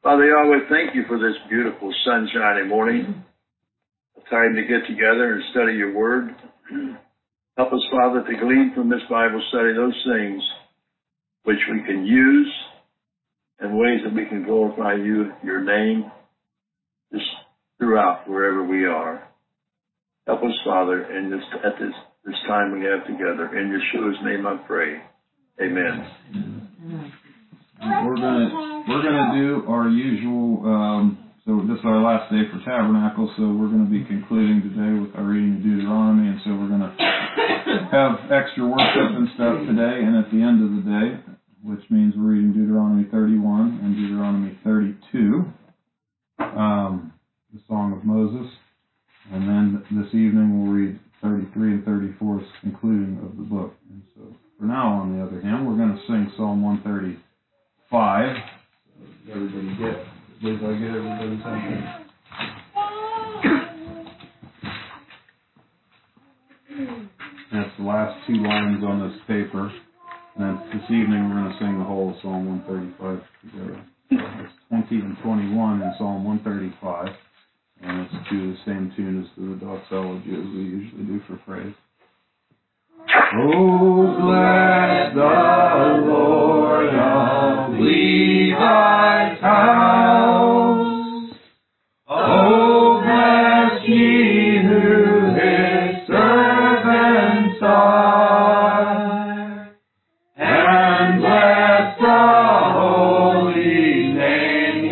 Father Yahweh, thank you for this beautiful sunshiny morning. A time to get together and study your word. Help us, Father, to glean from this Bible study those things which we can use and ways that we can glorify you, your name, just throughout wherever we are. Help us, Father, at this time we have together. In Yeshua's name I pray. Amen. We're gonna do our usual. So this is our last day for Tabernacle. So we're going to be concluding today with our reading of Deuteronomy, and so we're going to have extra worship and stuff today. And at the end of the day, which means we're reading Deuteronomy 31 and Deuteronomy 32, the Song of Moses, and then this evening we'll read 33 and 34, concluding of the book. And so for now, on the other hand, we're going to sing Psalm 135. So everybody get. Please, I get everybody's attention. That's the last two lines on this paper. And then this evening we're going to sing the whole of Psalm 135 together. It's 20 and 21 in Psalm 135. And it's to the same tune as the doxology as we usually do for praise. Oh, bless the Lord of Levi's house. Oh, bless ye who his servants are. And bless the holy name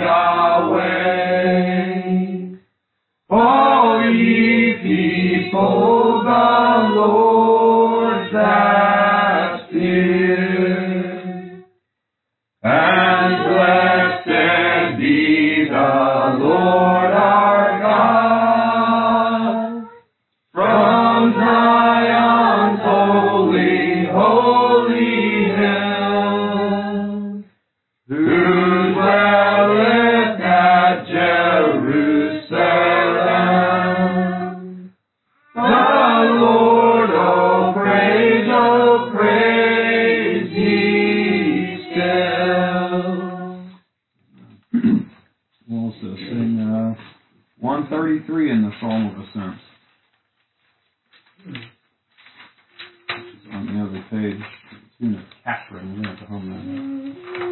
Yahweh. All ye people, the Lord that fear, and blessed be the Lord our God, from Zion's holy hill, who dwelleth at Jerusalem. The Lord, oh praise ye still. We'll also sing 133 in the Psalm of Ascent. It's on the other page. The tune is Catherine. You have to hum that.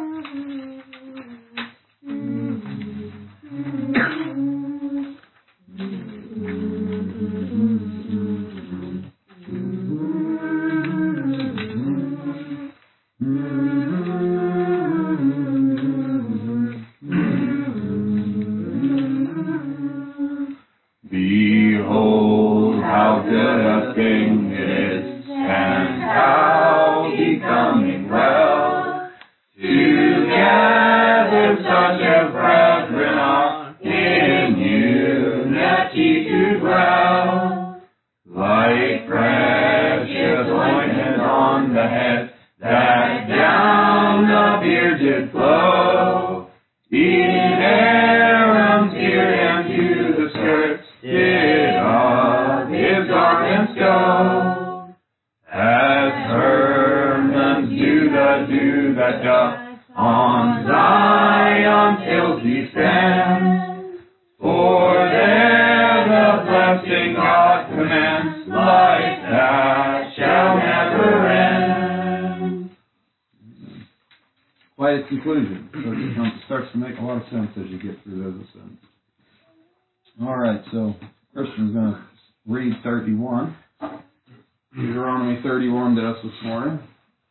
Behold, how good a thing it is, and how becoming well, to gather such as brethren are in unity to dwell, like precious ointment on the head, that down the beard did flow, in Aaron's beard and to the skirts did of his garments go, as Hermon's do the dew that doth on Zion's hills descend. For there the blessing God commands, like that shall never end. Quite a conclusion. So it starts to make a lot of sense as you get through those ascents. All right, so Christian's going to read 31. Deuteronomy 31 to us this morning.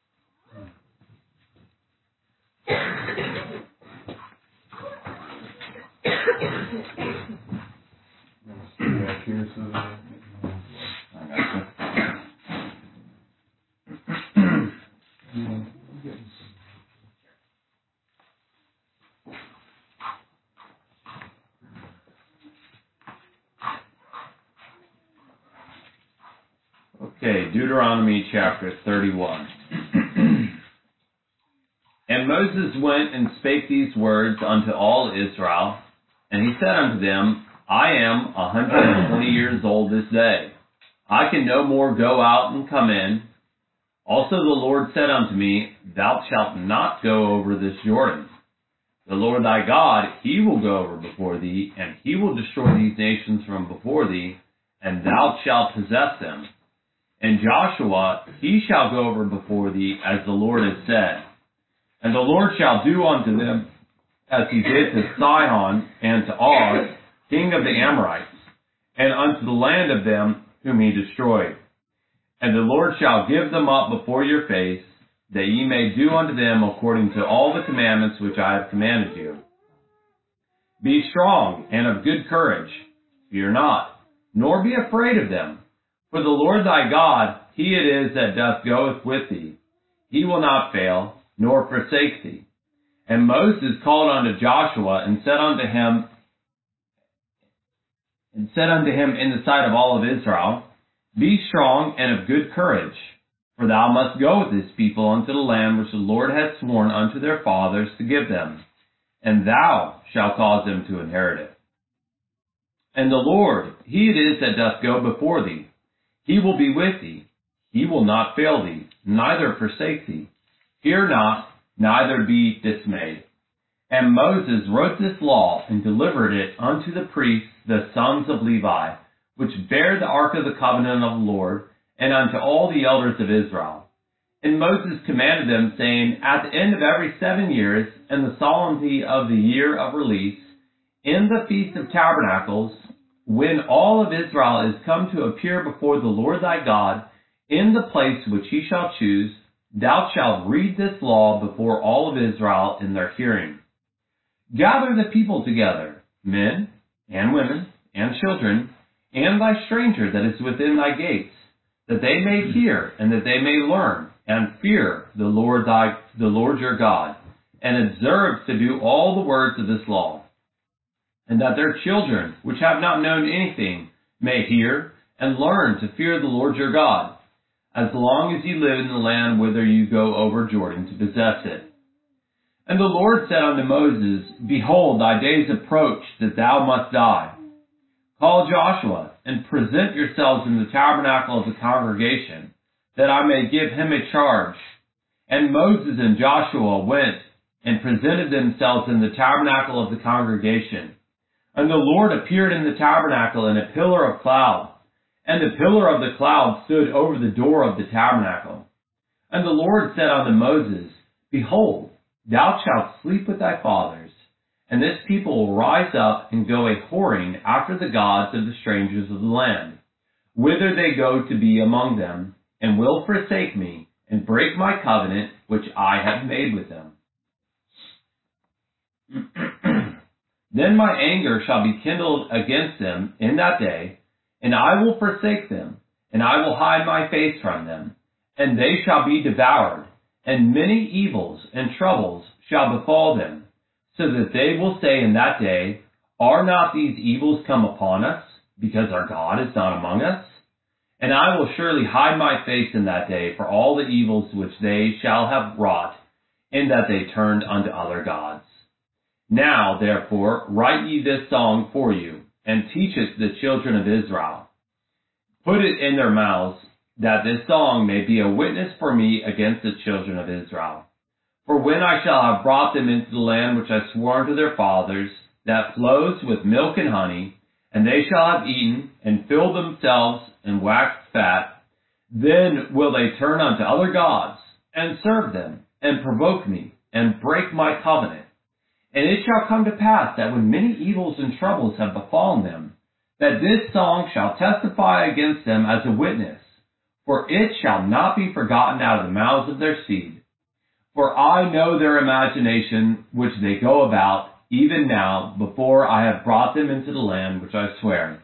Back here so that I got Okay, Deuteronomy chapter 31. And Moses went and spake these words unto all Israel, and he said unto them, I am 120 years old this day. I can no more go out and come in. Also the Lord said unto me, Thou shalt not go over this Jordan. The Lord thy God, he will go over before thee, and he will destroy these nations from before thee, and thou shalt possess them. And Joshua, he shall go over before thee, as the Lord has said. And the Lord shall do unto them as he did to Sihon and to Og, king of the Amorites, and unto the land of them whom he destroyed. And the Lord shall give them up before your face, that ye may do unto them according to all the commandments which I have commanded you. Be strong and of good courage. Fear not, nor be afraid of them. For the Lord thy God, he it is that doth goeth with thee. He will not fail, nor forsake thee. And Moses called unto Joshua, and said unto him in the sight of all of Israel, Be strong and of good courage, for thou must go with this people unto the land which the Lord hath sworn unto their fathers to give them, and thou shalt cause them to inherit it. And the Lord, he it is that doth go before thee. He will be with thee. He will not fail thee, neither forsake thee. Fear not, neither be dismayed. And Moses wrote this law and delivered it unto the priests, the sons of Levi, which bear the ark of the covenant of the Lord, and unto all the elders of Israel. And Moses commanded them, saying, At the end of every 7 years, and the solemnity of the year of release, in the Feast of Tabernacles, when all of Israel is come to appear before the Lord thy God, in the place which he shall choose, thou shalt read this law before all of Israel in their hearing. Gather the people together, men and women and children, and thy stranger that is within thy gates, that they may hear and that they may learn and fear the Lord your God, and observe to do all the words of this law, and that their children, which have not known anything, may hear and learn to fear the Lord your God, as long as ye live in the land whither you go over Jordan to possess it. And the Lord said unto Moses, Behold, thy days approach that thou must die. Call Joshua, and present yourselves in the tabernacle of the congregation, that I may give him a charge. And Moses and Joshua went and presented themselves in the tabernacle of the congregation. And the Lord appeared in the tabernacle in a pillar of cloud, and the pillar of the cloud stood over the door of the tabernacle. And the Lord said unto Moses, Behold, thou shalt sleep with thy fathers, and this people will rise up and go a whoring after the gods of the strangers of the land, whither they go to be among them, and will forsake me, and break my covenant which I have made with them. Then my anger shall be kindled against them in that day, and I will forsake them, and I will hide my face from them, and they shall be devoured, and many evils and troubles shall befall them, so that they will say in that day, Are not these evils come upon us, because our God is not among us? And I will surely hide my face in that day for all the evils which they shall have wrought, in that they turned unto other gods. Now, therefore, write ye this song for you, and teach it the children of Israel. Put it in their mouths, that this song may be a witness for me against the children of Israel. For when I shall have brought them into the land which I swore unto their fathers, that flows with milk and honey, and they shall have eaten, and filled themselves, and waxed fat, then will they turn unto other gods, and serve them, and provoke me, and break my covenant. And it shall come to pass that when many evils and troubles have befallen them, that this song shall testify against them as a witness, for it shall not be forgotten out of the mouths of their seed. For I know their imagination which they go about, even now, before I have brought them into the land which I swear.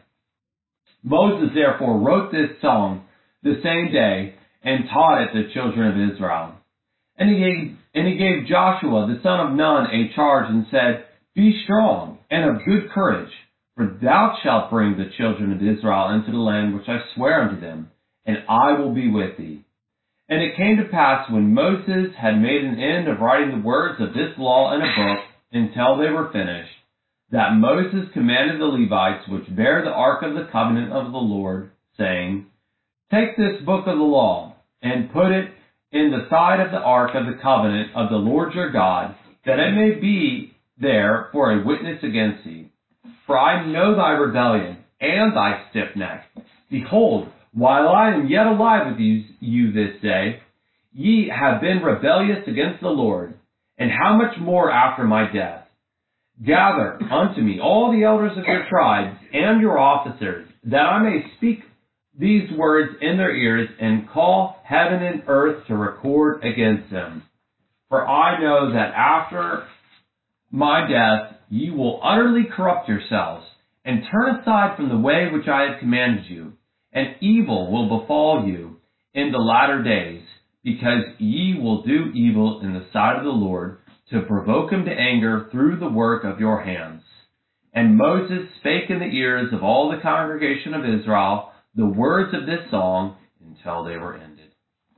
Moses therefore wrote this song the same day, and taught it the children of Israel. And he gave Joshua the son of Nun a charge, and said, Be strong and of good courage, for thou shalt bring the children of Israel into the land which I swear unto them, and I will be with thee. And it came to pass, when Moses had made an end of writing the words of this law in a book, until they were finished, that Moses commanded the Levites which bear the ark of the covenant of the Lord, saying, Take this book of the law, and put it in the side of the ark of the covenant of the Lord your God, that it may be there for a witness against thee. For I know thy rebellion and thy stiff neck. Behold, while I am yet alive with you this day, ye have been rebellious against the Lord, and how much more after my death? Gather unto me all the elders of your tribes and your officers, that I may speak these words in their ears, and call heaven and earth to record against them. For I know that after my death ye will utterly corrupt yourselves, and turn aside from the way which I have commanded you, and evil will befall you in the latter days, because ye will do evil in the sight of the Lord, to provoke him to anger through the work of your hands. And Moses spake in the ears of all the congregation of Israel the words of this song until they were ended.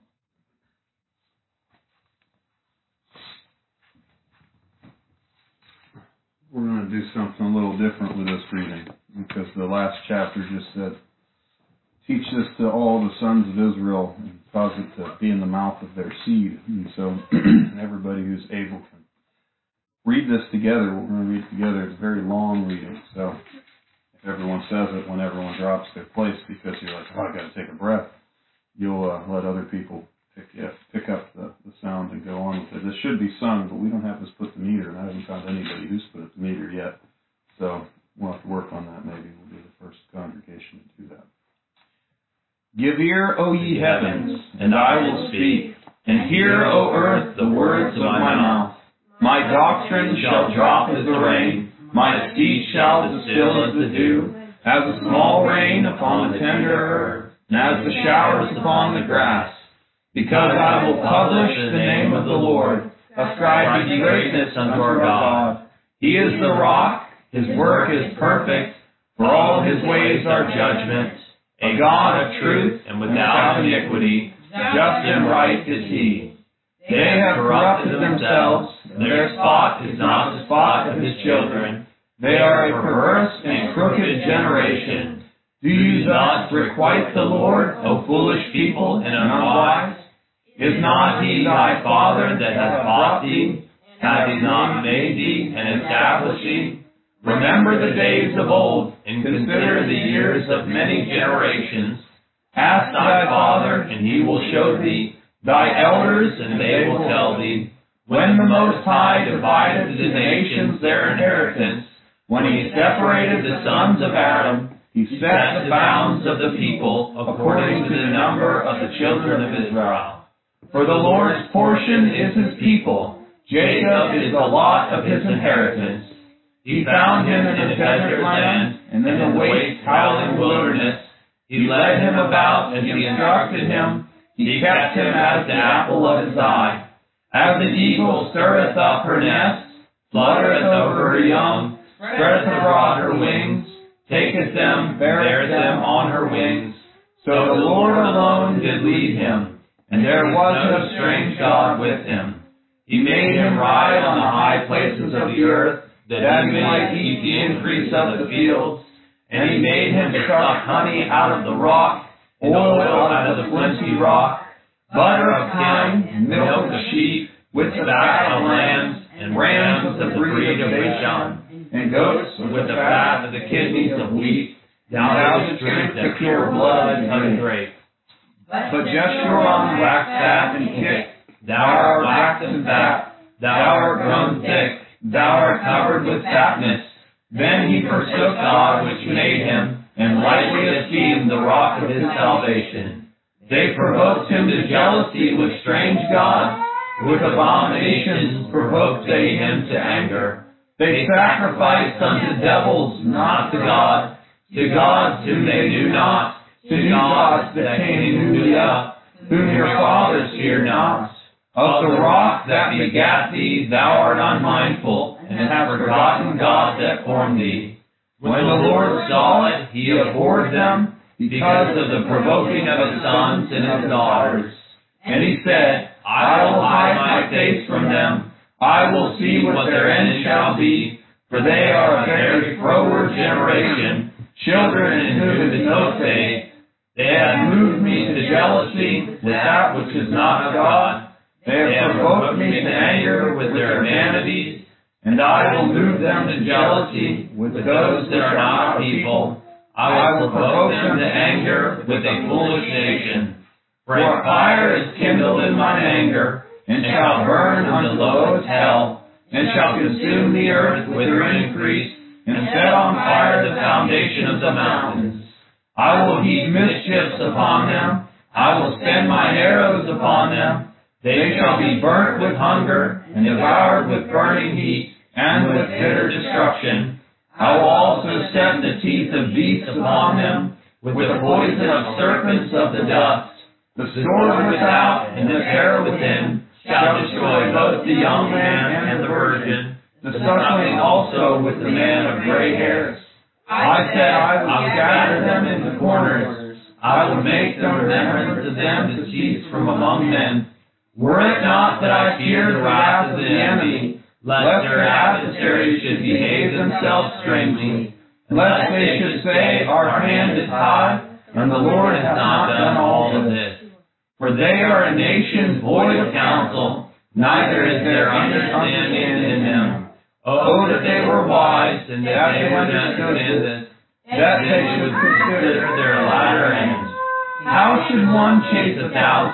We're going to do something a little different with this reading, because the last chapter just said, teach this to all the sons of Israel and cause it to be in the mouth of their seed. And so everybody who's able can read this together. We're going to read together. It's a very long reading. So if everyone says it when everyone drops their place because you're like, oh, I got to take a breath, you'll let other people pick up the sound and go on with it. This should be sung, but we don't have this put to meter, and I haven't found anybody who's put it to meter yet. So we'll have to work on that maybe. We'll be the first congregation to do that. Give ear, O ye heavens, and I will speak, and hear, O earth, the words of my mouth. My doctrine shall drop as the rain, my speech shall distill as the dew, as a small rain upon the tender herb, and as the showers upon the grass. Because I will publish the name of the Lord, ascribe ye greatness unto our God. He is the rock, his work is perfect, for all his ways are judgment. A God of truth and without iniquity, just and right is he. They have corrupted themselves, their spot is not the spot of his children. They are a perverse and crooked generation. Do you thus requite the Lord, O foolish people and unwise? Is not he thy father that hath bought thee? Hath he not made thee and established thee? Remember the days of old, and consider the years of many generations. Ask thy father, and he will show thee, thy elders, and they will tell thee. When the Most High divided the nations their inheritance, when he separated the sons of Adam, he set the bounds of the people according to the number of the children of Israel. For the Lord's portion is his people, Jacob is the lot of his inheritance. He found him in a desert land, and in the waste howling wilderness. He led him about, and he instructed him. He kept him as the apple of his eye. As an eagle stirreth up her nest, fluttereth over her young, spreadeth abroad her wings, taketh them, beareth them on her wings. So the Lord alone did lead him, and there was no strange God with him. He made him ride on the high places of the earth, that he might eat the increase of the fields. And he made him suck honey out of the rock, and oil out of the flinty rock, butter of kine, milk of sheep, with the fat of lambs, and rams of the breed of Bashan, and goats with the fat of the kidneys of wheat. Thou didst drink the pure blood of the grape. But Jeshurun waxed fat and kicked. Thou art waxen fat, thou art grown thick, thou art covered with fatness. Then he forsook God which made him, and lightly esteemed the rock of his salvation. They provoked him to jealousy with strange gods, with abominations provoked they him to anger. They sacrificed unto devils, not to God, to gods whom they knew not, to new gods that came newly up, whom your fathers feared not. Of the rock that begat thee thou art unmindful, and hast forgotten God that formed thee. When the Lord saw it, he abhorred them, because of the provoking of his sons and his daughters. And he said, I will hide my face from them, I will see what their end shall be, for they are a very froward generation, children in whom is no faith. They have moved me to jealousy with that which is not of God. They have provoked me to anger with their vanities, And I will move them to jealousy with those that are not a people. I will provoke them to anger with a foolish nation. For a fire is kindled in mine anger, and shall burn unto the lowest hell, and shall consume the earth with her increase, and set on fire the foundation of the mountains. I will heap mischiefs upon them. I will send mine arrows upon them. They shall be burnt with hunger, and devoured with burning heat, and with bitter destruction. I will also set the teeth of beasts upon them, with the poison of serpents of the dust. The sword without and the terror within shall destroy both the young man and the virgin, the suckling also with the man of gray hairs. I said I would gather them into corners. I would make the remembrance of them to cease from among men. Were it not that I fear the wrath of the enemy, lest their adversaries should behave themselves strangely, lest they should say, Our hand is high, and the Lord has not done all of this. For they are a nation void of counsel, neither is there understanding in them. Oh, that they were wise, and that they would understand this, that they should consider their latter end. How should one chase 1,000,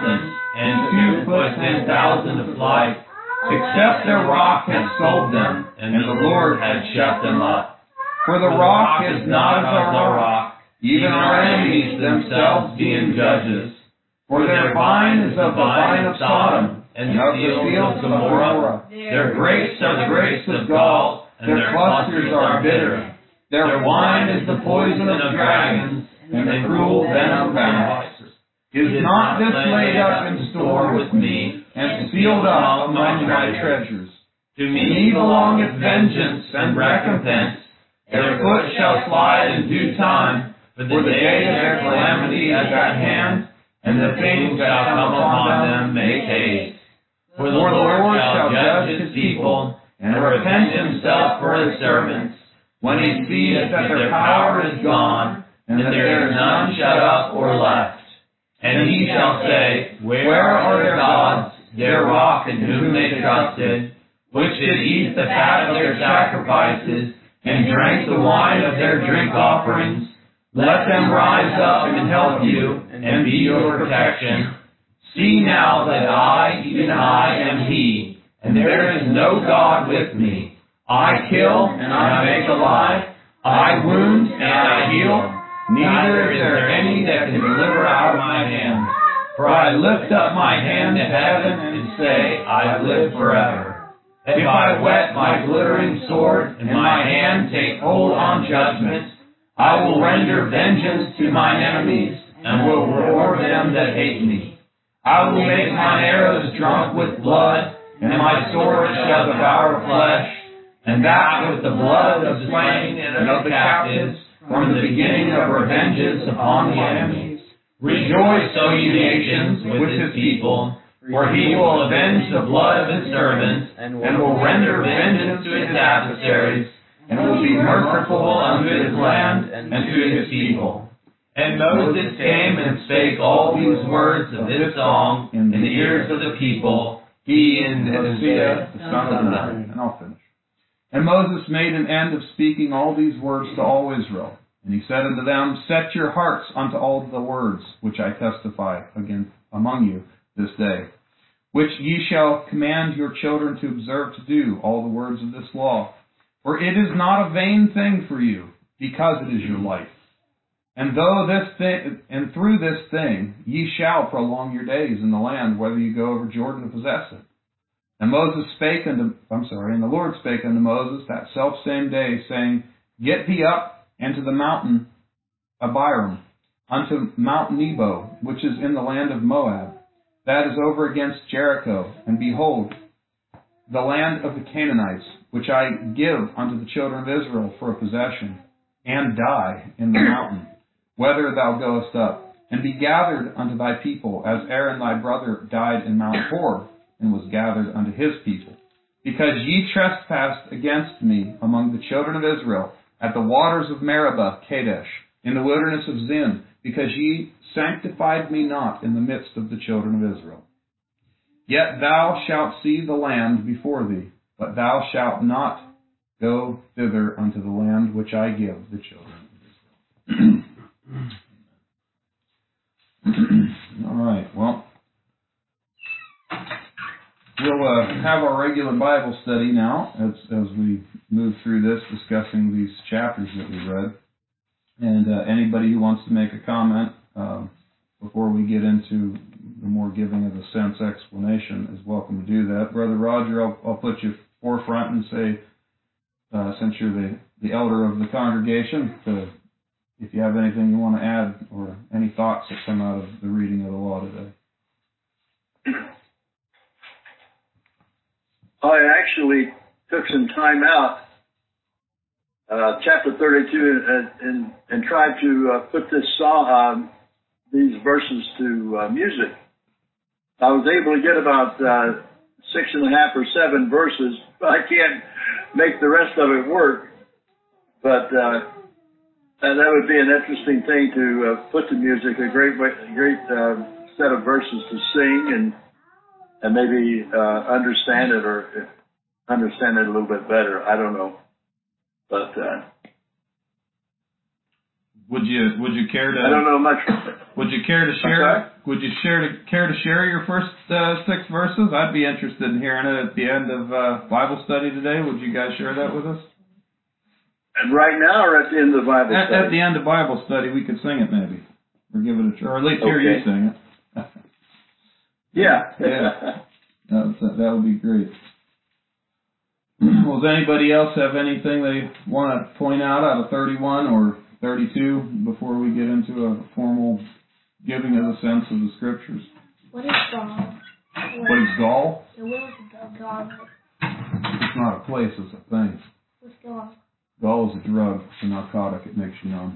and two put 10,000 to flight, except their rock has sold them, and the Lord has shut them up? For the rock is not as our rock, even our enemies themselves being judges. For their vine is of the vine of Sodom, and of the fields of Gomorrah. Their grapes are the grapes of gall, and their clusters are bitter. Their wine is the poison of dragons, and the cruel venom of vipers. Is not this laid up in store with me, and sealed up among my treasures? To me belongeth vengeance and recompense. Their foot shall slide in due time, for the day of their calamity is at hand, and the things that come upon them make haste. For the Lord shall judge his people, and repent himself for his servants, when he sees that their power is gone, and that there is none shut up or left. And he shall say, Where are their gods, their rock in whom they trusted, which did eat the fat of their sacrifices, and drank the wine of their drink offerings? Let them rise up and help you, and be your protection. See now that I, even I, am he, and there is no God with me. I kill, and I make alive. I wound, and I heal. Neither is there any that can deliver out of my hand. For I lift up my hand to heaven, and say, I live forever. If I whet my glittering sword, and my hand take hold on judgment, I will render vengeance to mine enemies, and will reward them that hate me. I will make mine arrows drunk with blood, and my sword shall devour flesh, and that with the blood of the slain and of the captives, from the beginning of revenges upon the enemies. Rejoice, O ye nations, with his people, for he will avenge the blood of his servants, and will render vengeance to his adversaries, and will be merciful unto his land and to his people. And Moses came and spake all these words of this song in the ears of the people, he and Hosea the son of Nun. And I'll finish. And Moses made an end of speaking all these words to all Israel. And he said unto them, Set your hearts unto all the words which I testify again among you this day, which ye shall command your children to observe to do all the words of this law. For it is not a vain thing for you, because it is your life. And through this thing ye shall prolong your days in the land, whether you go over Jordan to possess it. And the Lord spake unto Moses that selfsame day, saying, Get thee up into the mountain Abiram, unto Mount Nebo, which is in the land of Moab, that is over against Jericho, and behold, the land of the Canaanites, which I give unto the children of Israel for a possession, and die in the mountain, whether thou goest up, and be gathered unto thy people, as Aaron thy brother died in Mount Hor, and was gathered unto his people. Because ye trespassed against me among the children of Israel, at the waters of Meribah, Kadesh, in the wilderness of Zin, because ye sanctified me not in the midst of the children of Israel. Yet thou shalt see the land before thee, but thou shalt not go thither unto the land which I give the children of Israel. All right, well, we'll have our regular Bible study now as we move through this, discussing these chapters that we read. And anybody who wants to make a comment before we get into the more giving of the sense explanation is welcome to do that. Brother Roger, I'll put you forefront and say, since you're the elder of the congregation, if you have anything you want to add or any thoughts that come out of the reading of the law today. I actually took some time out, chapter 32, and tried to put this song, these verses to music. I was able to get about 6.5 or 7 verses, but I can't make the rest of it work. But that would be an interesting thing to put to music, a great set of verses to sing and maybe understand it a little bit better. I don't know, but would you care to? I don't know much. Would you care to share? Would you care to share your first 6 verses? I'd be interested in hearing it at the end of Bible study today. Would you guys share that with us? And right now, or at the end of the Bible study? At the end of Bible study, we could sing it maybe, or give it a try, or at least hear you sing it. Yeah. That would be great. Well, does anybody else have anything they want to point out of 31 or 32 before we get into a formal giving of the sense of the scriptures? What is gall? What is gall? The will of gall. It's not a place, it's a thing. What's gall? Gall is a drug. It's a narcotic. It makes you numb.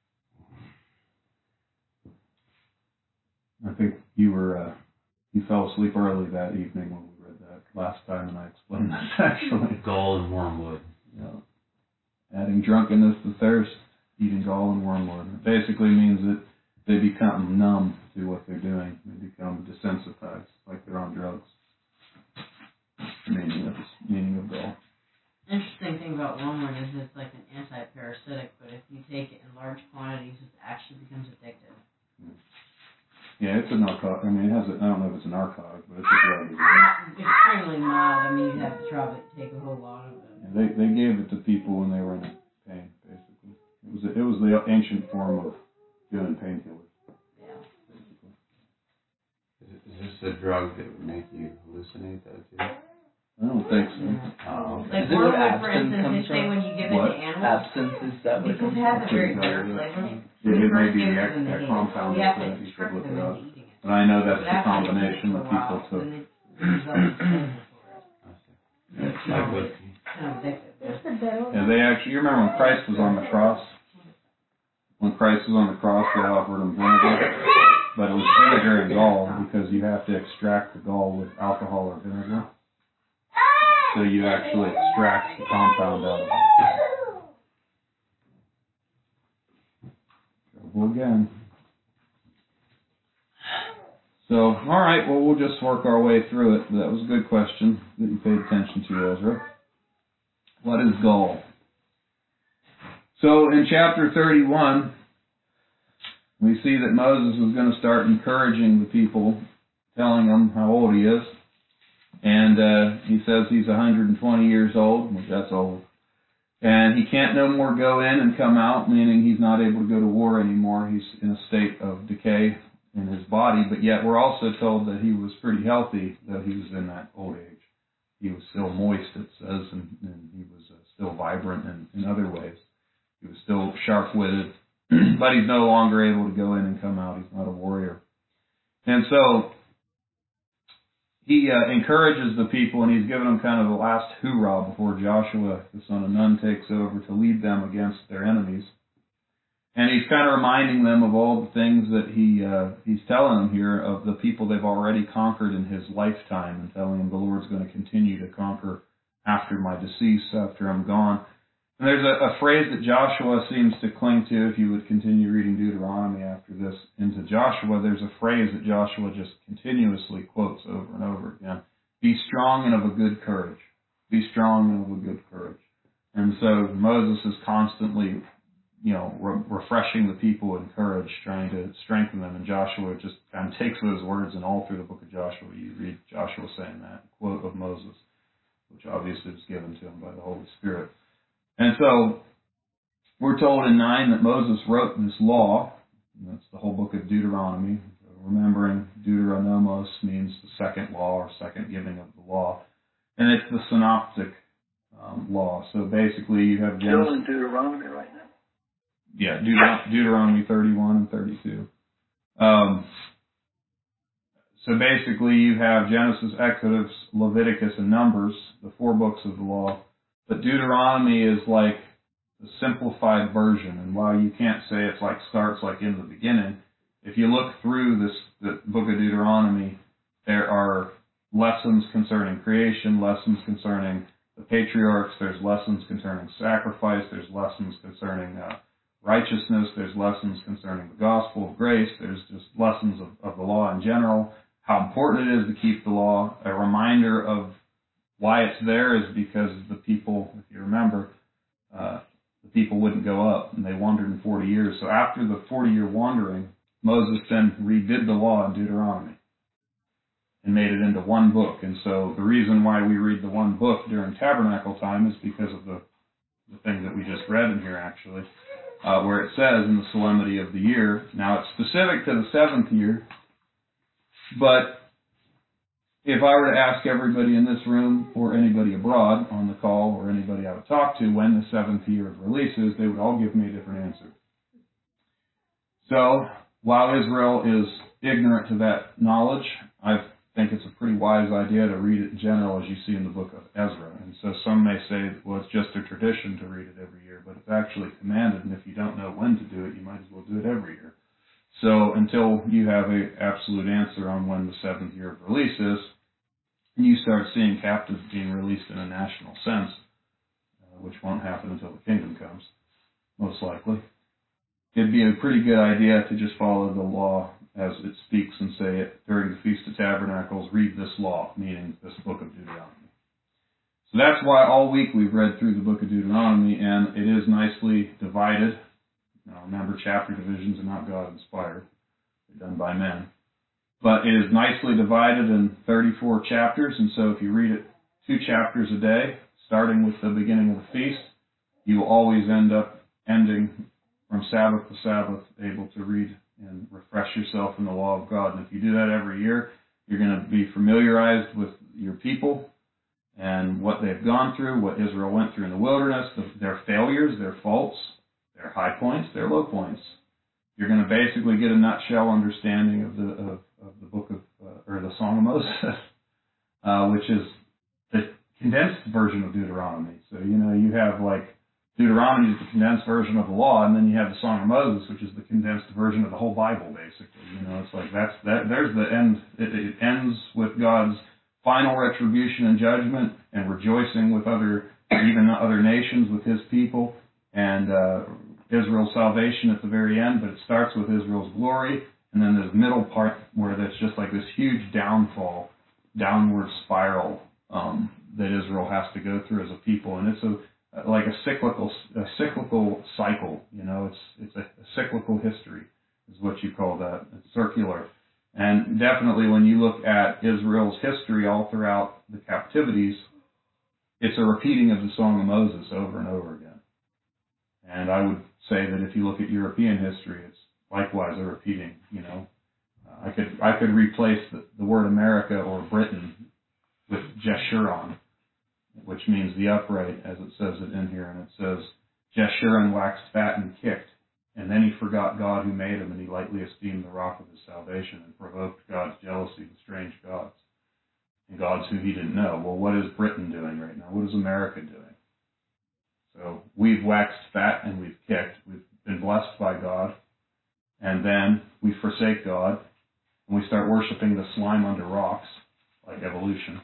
I think you fell asleep early that evening when we read that last time, and I explained this actually. Gall and wormwood. Yeah. Adding drunkenness to thirst, eating gall and wormwood. It basically means that they become numb to what they're doing. They become desensitized, like they're on drugs. That's the meaning of gall. Interesting thing about wormwood is it's like an anti-parasitic, but if you take it in large quantities, it actually becomes addictive. Yeah, it's a narcotic. I mean, I don't know if it's a narcotic, but it's a drug. It's extremely mild. I mean, you'd have to probably take a whole lot of it. Yeah, they gave it to people when they were in pain, basically. It was the ancient form of doing painkillers. Yeah. Basically. Is this a drug that would make you hallucinate, though, too? I don't think so. Oh, Like Is it where wormwood, for absinthe instance, comes they say from? when you give it What? to animals, Absinthe, is that what it because comes it has from? a very Pretty bitter good. flavor. It may be Give the it to them, that they compound you have that to you should trick look them it up. into eating it. But I know that's But the after you combination eat it that for a people while, took. then it develops a flavor for it. I see. It's like whiskey. Kind of addictive. What's the bitter one? Yeah, they actually. You remember when Christ was on the cross? When Christ was on the cross, they offered him vinegar, but it was vinegar and gall because you have to extract the gall with alcohol or vinegar. So you actually extract the compound out of it. Trouble again. So, all right, well, we'll just work our way through it. That was a good question that you paid attention to, Ezra. What is gall? So in chapter 31, we see that Moses is going to start encouraging the people, telling them how old he is. And he says he's 120 years old, which that's old. And he can't no more go in and come out, meaning he's not able to go to war anymore. He's in a state of decay in his body. But yet we're also told that he was pretty healthy, though he was in that old age. He was still moist, it says, and he was still vibrant in other ways. He was still sharp-witted, but he's no longer able to go in and come out. He's not a warrior. And so he encourages the people, and he's given them kind of the last hoorah before Joshua, the son of Nun, takes over to lead them against their enemies. And he's kind of reminding them of all the things that he's telling them here of the people they've already conquered in his lifetime, and telling them the Lord's going to continue to conquer after my decease, after I'm gone. And there's a phrase that Joshua seems to cling to. If you would continue reading Deuteronomy after this into Joshua, there's a phrase that Joshua just continuously quotes over and over again. Be strong and of a good courage. be strong and of a good courage. And so Moses is constantly, refreshing the people in courage, trying to strengthen them. And Joshua just kind of takes those words, and all through the book of Joshua, you read Joshua saying that quote of Moses, which obviously was given to him by the Holy Spirit. And so we're told in 9 that Moses wrote this law. And that's the whole book of Deuteronomy. Remembering Deuteronomos means the second law or second giving of the law. And it's the synoptic law. So basically you have Genesis. Still in Deuteronomy right now. Yeah, Deuteronomy 31 and 32. So basically you have Genesis, Exodus, Leviticus, and Numbers, the 4 books of the law. But Deuteronomy is like the simplified version. And while you can't say it's like starts like in the beginning, if you look through the book of Deuteronomy, there are lessons concerning creation, lessons concerning the patriarchs, there's lessons concerning sacrifice, there's lessons concerning righteousness, there's lessons concerning the gospel of grace, there's just lessons of the law in general, how important it is to keep the law. A reminder of why it's there is because the people, if you remember, the people wouldn't go up, and they wandered in 40 years. So after the 40-year wandering, Moses then redid the law in Deuteronomy and made it into one book. And so the reason why we read the one book during tabernacle time is because of the thing that we just read in here, actually, where it says in the solemnity of the year. Now, it's specific to the 7th year, but if I were to ask everybody in this room or anybody abroad on the call or anybody I would talk to when the 7th year of release is, they would all give me a different answer. So, while Israel is ignorant to that knowledge, I think it's a pretty wise idea to read it in general as you see in the book of Ezra. And so some may say, well, it's just a tradition to read it every year, but it's actually commanded, and if you don't know when to do it, you might as well do it every year. So until you have an absolute answer on when the 7th year of release is, you start seeing captives being released in a national sense, which won't happen until the kingdom comes, most likely. It'd be a pretty good idea to just follow the law as it speaks and say it during the Feast of Tabernacles, read this law, meaning this book of Deuteronomy. So that's why all week we've read through the book of Deuteronomy, and it is nicely divided. Now remember, chapter divisions are not God-inspired. They're done by men. But it is nicely divided in 34 chapters, and so if you read it 2 chapters a day, starting with the beginning of the feast, you will always end up ending from Sabbath to Sabbath, able to read and refresh yourself in the law of God. And if you do that every year, you're going to be familiarized with your people and what they've gone through, what Israel went through in the wilderness, their failures, their faults, their high points, their low points. You're going to basically get a nutshell understanding of the book of, or the Song of Moses, which is the condensed version of Deuteronomy. So, you have like Deuteronomy is the condensed version of the law, and then you have the Song of Moses, which is the condensed version of the whole Bible, basically. It's like there's the end. It ends with God's final retribution and judgment, and rejoicing with even other nations, with His people, and Israel's salvation at the very end. But it starts with Israel's glory, and then there's the middle part where that's just like this huge downfall, downward spiral that Israel has to go through as a people, and it's like a cyclical cycle. It's a cyclical history is what you call that. It's circular. And definitely when you look at Israel's history all throughout the captivities, it's a repeating of the Song of Moses over and over again. And I would say that if you look at European history, it's likewise a repeating. I could replace the word America or Britain with Jeshurun, which means the upright, as it says it in here. And it says, Jeshurun waxed fat and kicked, and then he forgot God who made him, and he lightly esteemed the rock of his salvation, and provoked God's jealousy with strange gods, and gods who he didn't know. Well, what is Britain doing right now? What is America doing? So we've waxed fat and we've kicked. We've been blessed by God, and then we forsake God, and we start worshiping the slime under rocks, like evolution.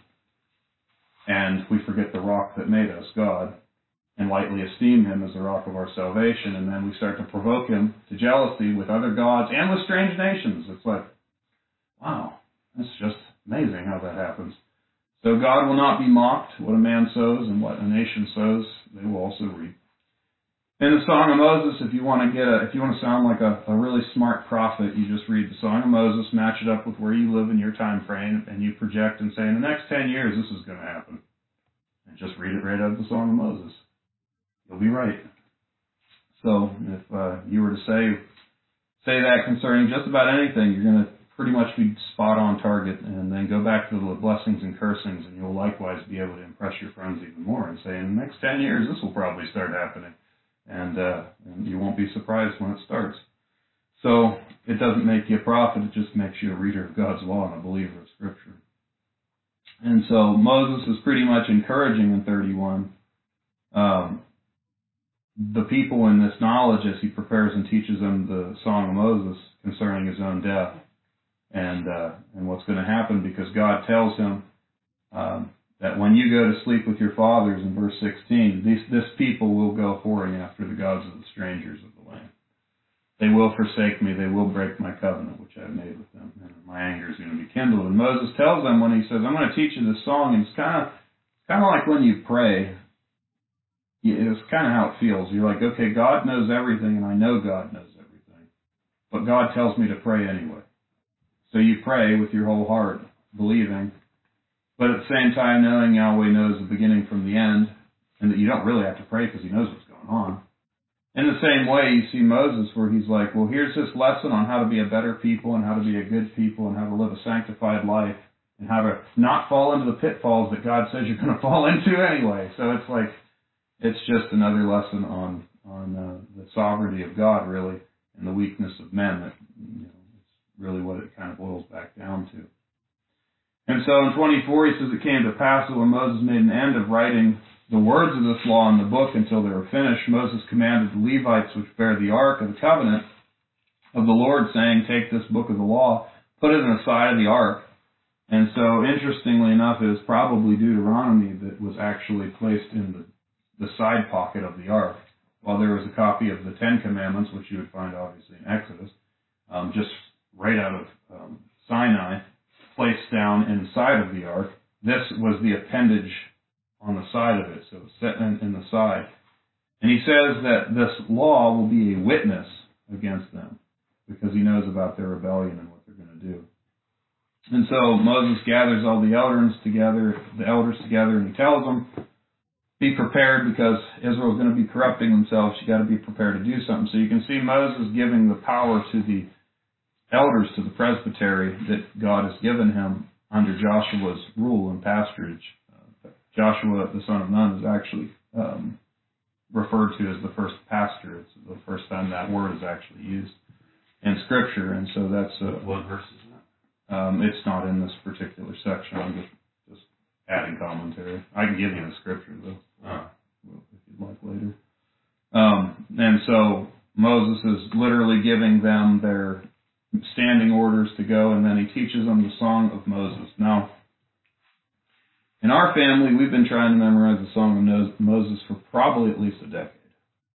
And we forget the rock that made us, God, and lightly esteem Him as the rock of our salvation. And then we start to provoke Him to jealousy with other gods and with strange nations. It's like, wow, it's just amazing how that happens. So God will not be mocked. What a man sows and what a nation sows, they will also reap. In the Song of Moses, if you want to sound like a really smart prophet, you just read the Song of Moses, match it up with where you live in your time frame, and you project and say, in the next 10 years, this is going to happen. And just read it right out of the Song of Moses. You'll be right. So if you were to say that concerning just about anything, you're going to pretty much be spot on target, and then go back to the blessings and cursings, and you'll likewise be able to impress your friends even more and say, in the next 10 years, this will probably start happening. And you won't be surprised when it starts. So it doesn't make you a prophet, it just makes you a reader of God's law and a believer of Scripture. And so Moses is pretty much encouraging in 31 the people in this knowledge as he prepares and teaches them the Song of Moses concerning his own death and what's going to happen, because God tells him that when you go to sleep with your fathers, in verse 16, this people will go whoring after the gods of the strangers of the land. They will forsake me. They will break my covenant, which I have made with them. And my anger is going to be kindled. And Moses tells them when he says, I'm going to teach you this song, and it's kind of like when you pray. It's kind of how it feels. You're like, okay, God knows everything, and I know God knows everything. But God tells me to pray anyway. So you pray with your whole heart, believing, but at the same time knowing Yahweh knows the beginning from the end, and that you don't really have to pray because he knows what's going on. In the same way, you see Moses where he's like, well, here's this lesson on how to be a better people and how to be a good people and how to live a sanctified life and how to not fall into the pitfalls that God says you're going to fall into anyway. So it's like, it's just another lesson on the sovereignty of God, really, and the weakness of men. That, it's really what it kind of boils back down to. And so in 24, he says, it came to pass that when Moses made an end of writing the words of this law in the book until they were finished, Moses commanded the Levites which bear the ark of the covenant of the Lord, saying, take this book of the law, put it in the side of the ark. And so, interestingly enough, it was probably Deuteronomy that was actually placed in the side pocket of the ark, while there was a copy of the Ten Commandments, which you would find obviously in Exodus, just right out of Sinai, placed down inside of the ark. This was the appendage on the side of it, so it's set in the side. And he says that this law will be a witness against them, because he knows about their rebellion and what they're going to do. And so Moses gathers all the elders together, and he tells them, be prepared, because Israel's going to be corrupting themselves. You got to be prepared to do something. So you can see Moses giving the power to the elders, to the presbytery that God has given him under Joshua's rule and pastorage. Joshua, the son of Nun, is actually referred to as the first pastor. It's the first time that word is actually used in Scripture, and so that's what verse is that? It's not in this particular section. I'm just adding commentary. I can give you the Scripture though, if you'd like later. And so Moses is literally giving them their standing orders to go, and then he teaches them the Song of Moses. Now, in our family, we've been trying to memorize the Song of Moses for probably at least a decade,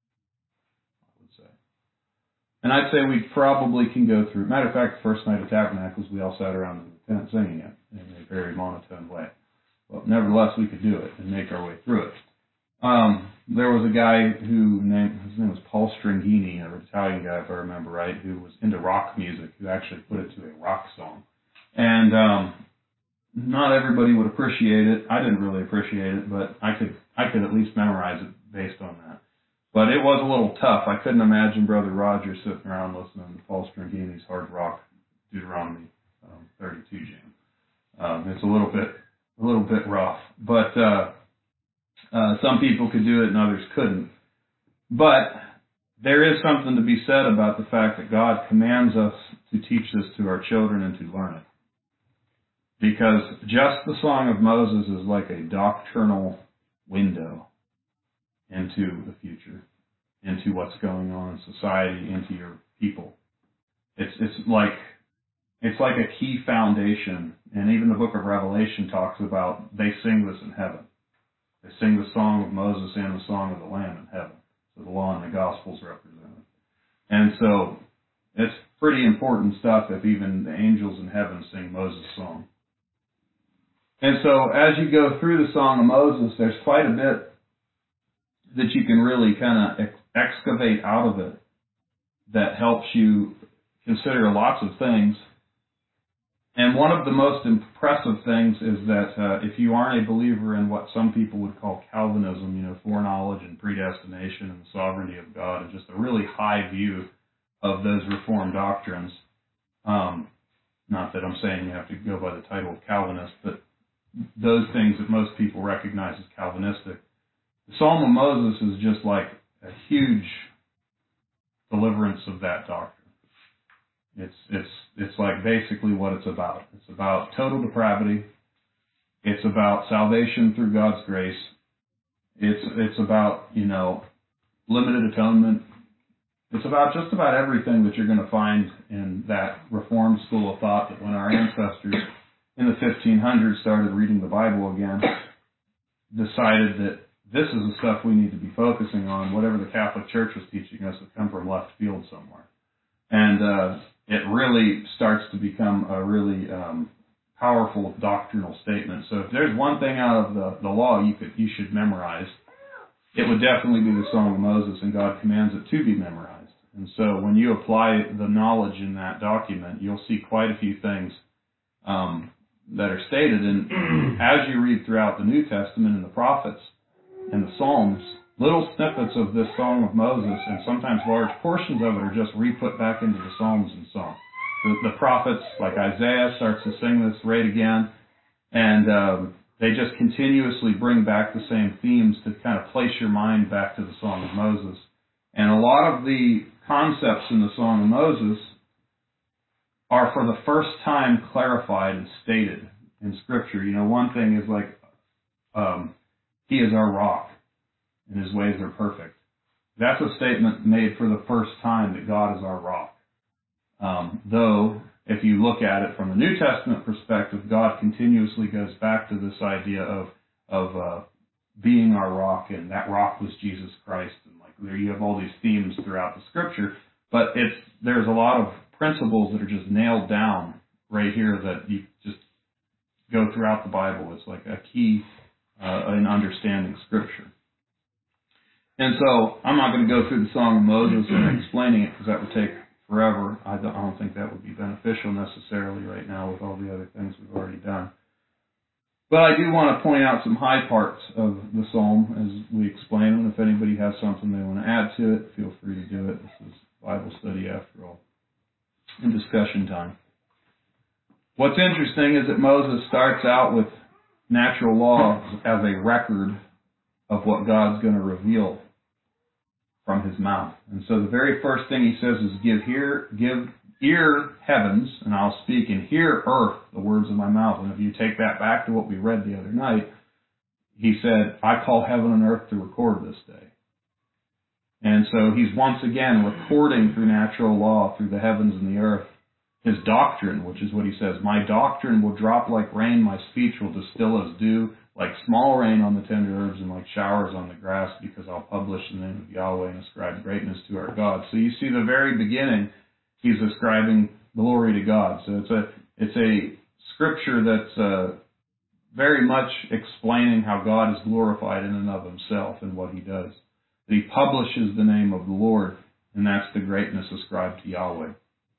I would say. And I'd say we probably can go through. Matter of fact, the first night of Tabernacles, we all sat around in the tent singing it in a very monotone way. But nevertheless, we could do it and make our way through it. There was a guy his name was Paul Stringini, an Italian guy, if I remember right, who was into rock music, who actually put it to a rock song. And not everybody would appreciate it. I didn't really appreciate it, but I could at least memorize it based on that. But it was a little tough. I couldn't imagine Brother Roger sitting around listening to Paul Stringini's hard rock Deuteronomy 32 jam. It's a little bit rough, but some people could do it and others couldn't. But there is something to be said about the fact that God commands us to teach this to our children and to learn it. Because just the Song of Moses is like a doctrinal window into the future, into what's going on in society, into your people. It's like a key foundation, and even the book of Revelation talks about they sing this in heaven. They sing the Song of Moses and the Song of the Lamb in heaven. So the law and the Gospels represented. And so it's pretty important stuff if even the angels in heaven sing Moses' song. And so as you go through the Song of Moses, there's quite a bit that you can really kind of excavate out of it that helps you consider lots of things. And one of the most impressive things is that if you aren't a believer in what some people would call Calvinism, foreknowledge and predestination and the sovereignty of God, and just a really high view of those Reformed doctrines, not that I'm saying you have to go by the title of Calvinist, but those things that most people recognize as Calvinistic. The Psalm of Moses is just like a huge deliverance of that doctrine. It's like basically what it's about. It's about total depravity. It's about salvation through God's grace. It's about, limited atonement. It's about just about everything that you're going to find in that Reformed school of thought that when our ancestors in the 1500s started reading the Bible again, decided that this is the stuff we need to be focusing on. Whatever the Catholic Church was teaching us would come from left field somewhere. And it really starts to become a really powerful doctrinal statement. So if there's one thing out of the law you should memorize, it would definitely be the Song of Moses, and God commands it to be memorized. And so when you apply the knowledge in that document, you'll see quite a few things that are stated. And as you read throughout the New Testament and the prophets and the Psalms, little snippets of this Song of Moses, and sometimes large portions of it, are just re-put back into the Psalms and song. The prophets, like Isaiah, starts to sing this right again, and they just continuously bring back the same themes to kind of place your mind back to the Song of Moses. And a lot of the concepts in the Song of Moses are for the first time clarified and stated in Scripture. One thing is like, He is our rock, and His ways are perfect. That's a statement made for the first time, that God is our rock. Though, if you look at it from the New Testament perspective, God continuously goes back to this idea of being our rock, and that rock was Jesus Christ. And like there, you have all these themes throughout the Scripture, but there's a lot of principles that are just nailed down right here that you just go throughout the Bible. It's like a key in understanding Scripture. And so I'm not going to go through the Song of Moses and explaining it, because that would take forever. I don't think that would be beneficial necessarily right now with all the other things we've already done. But I do want to point out some high parts of the Psalm as we explain them. If anybody has something they want to add to it, feel free to do it. This is Bible study after all, and discussion time. What's interesting is that Moses starts out with natural law as a record of what God's going to reveal from His mouth. And so the very first thing He says is, give ear, heavens, and I'll speak, and hear, earth, the words of my mouth. And if you take that back to what we read the other night, He said, I call heaven and earth to record this day. And so He's once again recording through natural law, through the heavens and the earth, His doctrine, which is what He says, my doctrine will drop like rain, my speech will distill as dew, like small rain on the tender herbs and like showers on the grass, because I'll publish the name of Yahweh and ascribe greatness to our God. So you see the very beginning, He's ascribing glory to God. So it's a scripture that's very much explaining how God is glorified in and of Himself and what He does. That He publishes the name of the Lord, and that's the greatness ascribed to Yahweh.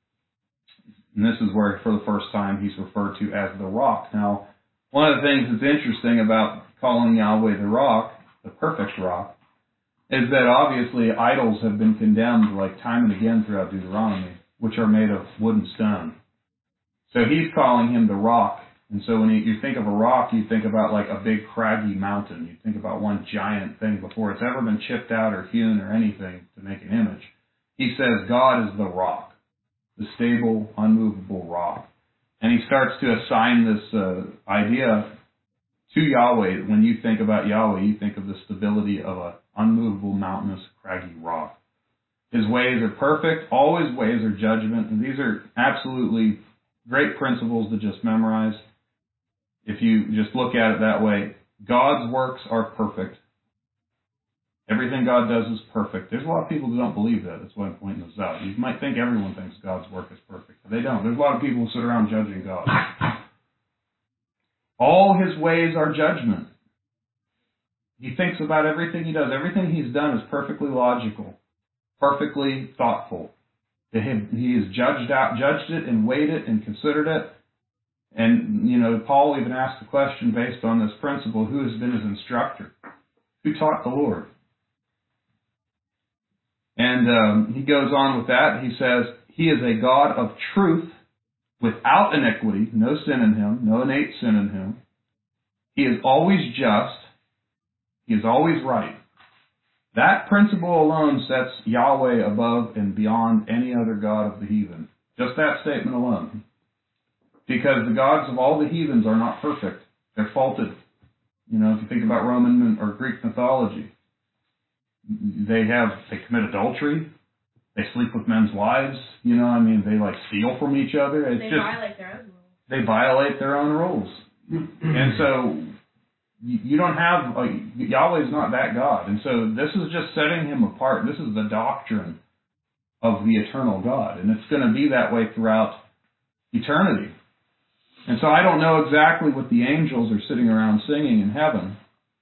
And this is where, for the first time, He's referred to as the rock. Now, one of the things that's interesting about calling Yahweh the rock, the perfect rock, is that obviously idols have been condemned like time and again throughout Deuteronomy, which are made of wood and stone. So He's calling Him the rock. And so when you think of a rock, you think about like a big craggy mountain. You think about one giant thing before it's ever been chipped out or hewn or anything to make an image. He says God is the rock, the stable, unmovable rock. And He starts to assign this idea to Yahweh. When you think about Yahweh, you think of the stability of an unmovable, mountainous, craggy rock. His ways are perfect. All His ways are judgment. And these are absolutely great principles to just memorize. If you just look at it that way, God's works are perfect. Everything God does is perfect. There's a lot of people who don't believe that. That's why I'm pointing this out. You might think everyone thinks God's work is perfect, but they don't. There's a lot of people who sit around judging God. All his ways are judgment. He thinks about everything he does. Everything he's done is perfectly logical, perfectly thoughtful. He has judged it and weighed it and considered it. And, Paul even asked the question based on this principle, who has been his instructor? Who taught the Lord? And he goes on with that. He says, he is a God of truth without iniquity, no sin in him, no innate sin in him. He is always just. He is always right. That principle alone sets Yahweh above and beyond any other god of the heathen. Just that statement alone. Because the gods of all the heathens are not perfect. They're faulted. If you think about Roman or Greek mythology, they commit adultery. They sleep with men's wives. They steal from each other. They violate their own rules. They violate their own rules. And so you don't have, Yahweh's not that God. And so this is just setting him apart. This is the doctrine of the eternal God. And it's going to be that way throughout eternity. And so I don't know exactly what the angels are sitting around singing in heaven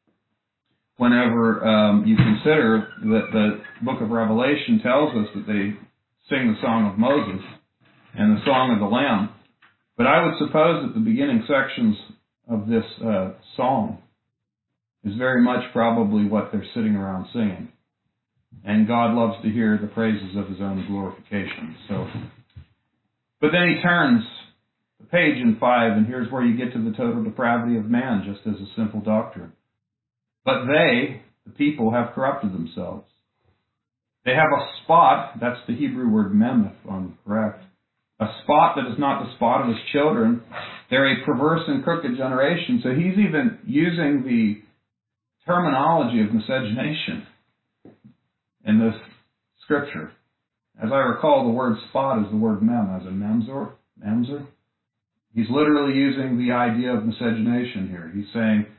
whenever you consider that the book of Revelation tells us that they sing the song of Moses and the song of the Lamb. But I would suppose that the beginning sections of this song is very much probably what they're sitting around singing. And God loves to hear the praises of his own glorification. But then he turns the page in 5, and here's where you get to the total depravity of man, just as a simple doctrine. But they, the people, have corrupted themselves. They have a spot, that's the Hebrew word mem, if I'm correct, a spot that is not the spot of his children. They're a perverse and crooked generation. So he's even using the terminology of miscegenation in this scripture. As I recall, the word spot is the word mem, as in memzer. He's literally using the idea of miscegenation here. He's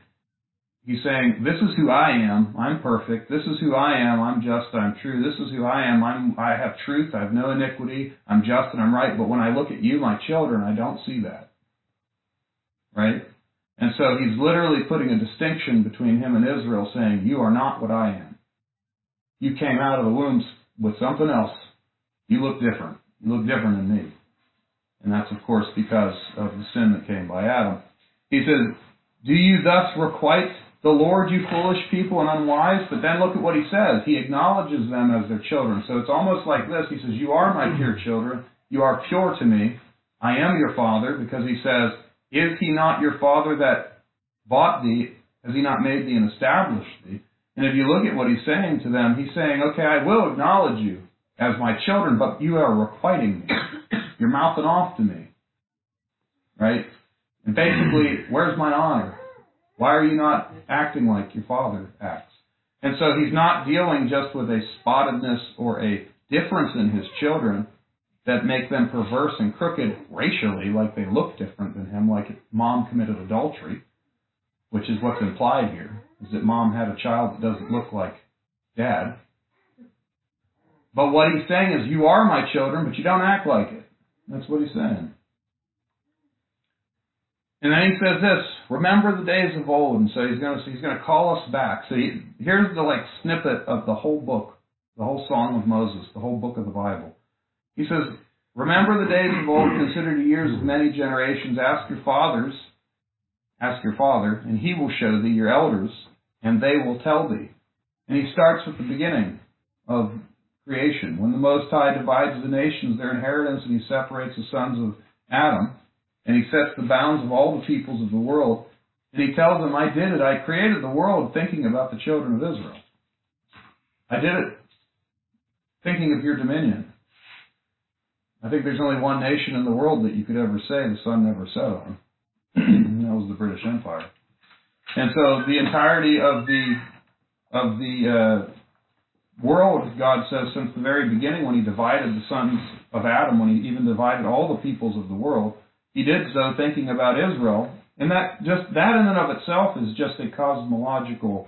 saying, this is who I am. I'm perfect. This is who I am. I'm just. I'm true. This is who I am. I have truth. I have no iniquity. I'm just and I'm right. But when I look at you, my children, I don't see that. Right? And so he's literally putting a distinction between him and Israel, saying, you are not what I am. You came out of the womb with something else. You look different. You look different than me. And that's, of course, because of the sin that came by Adam. He says, do you thus requite the Lord, you foolish people and unwise? But then look at what he says. He acknowledges them as their children. So it's almost like this. He says, you are my pure children. You are pure to me. I am your father, because he says, is he not your father that bought thee? Has he not made thee and established thee? And if you look at what he's saying to them, he's saying, okay, I will acknowledge you as my children, but you are requiting me. You're mouthing off to me. Right? And basically, where's my honor? Why are you not acting like your father acts? And so he's not dealing just with a spottedness or a difference in his children that make them perverse and crooked racially, like they look different than him, like mom committed adultery, which is what's implied here, is that mom had a child that doesn't look like dad. But what he's saying is, you are my children, but you don't act like it. That's what he's saying. And then he says this, remember the days of old. And so he's going to call us back. So here's the snippet of the whole book, the whole Song of Moses, the whole book of the Bible. He says, remember the days of old, consider the years of many generations, ask your father, and he will show thee your elders, and they will tell thee. And he starts with the beginning of creation. When the Most High divides the nations their inheritance, and he separates the sons of Adam, and he sets the bounds of all the peoples of the world, and he tells them, I did it. I created the world thinking about the children of Israel. I did it thinking of your dominion. I think there's only one nation in the world that you could ever say the sun never set on. And that was the British Empire. And so the entirety of the world, God says, since the very beginning, when he divided the sons of Adam, when he even divided all the peoples of the world, he did so thinking about Israel. And that in and of itself is just a cosmological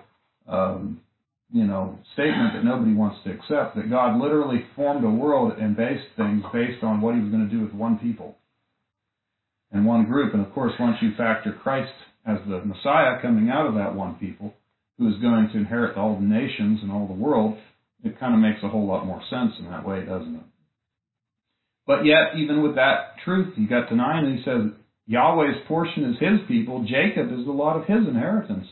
statement that nobody wants to accept, that God literally formed a world and based things based on what he was going to do with one people and one group. And of course, once you factor Christ as the Messiah coming out of that one people who is going to inherit all the nations and all the world, it kind of makes a whole lot more sense in that way, doesn't it? But yet, even with that truth, you got to 9, and he says, Yahweh's portion is his people, Jacob is the lot of his inheritance.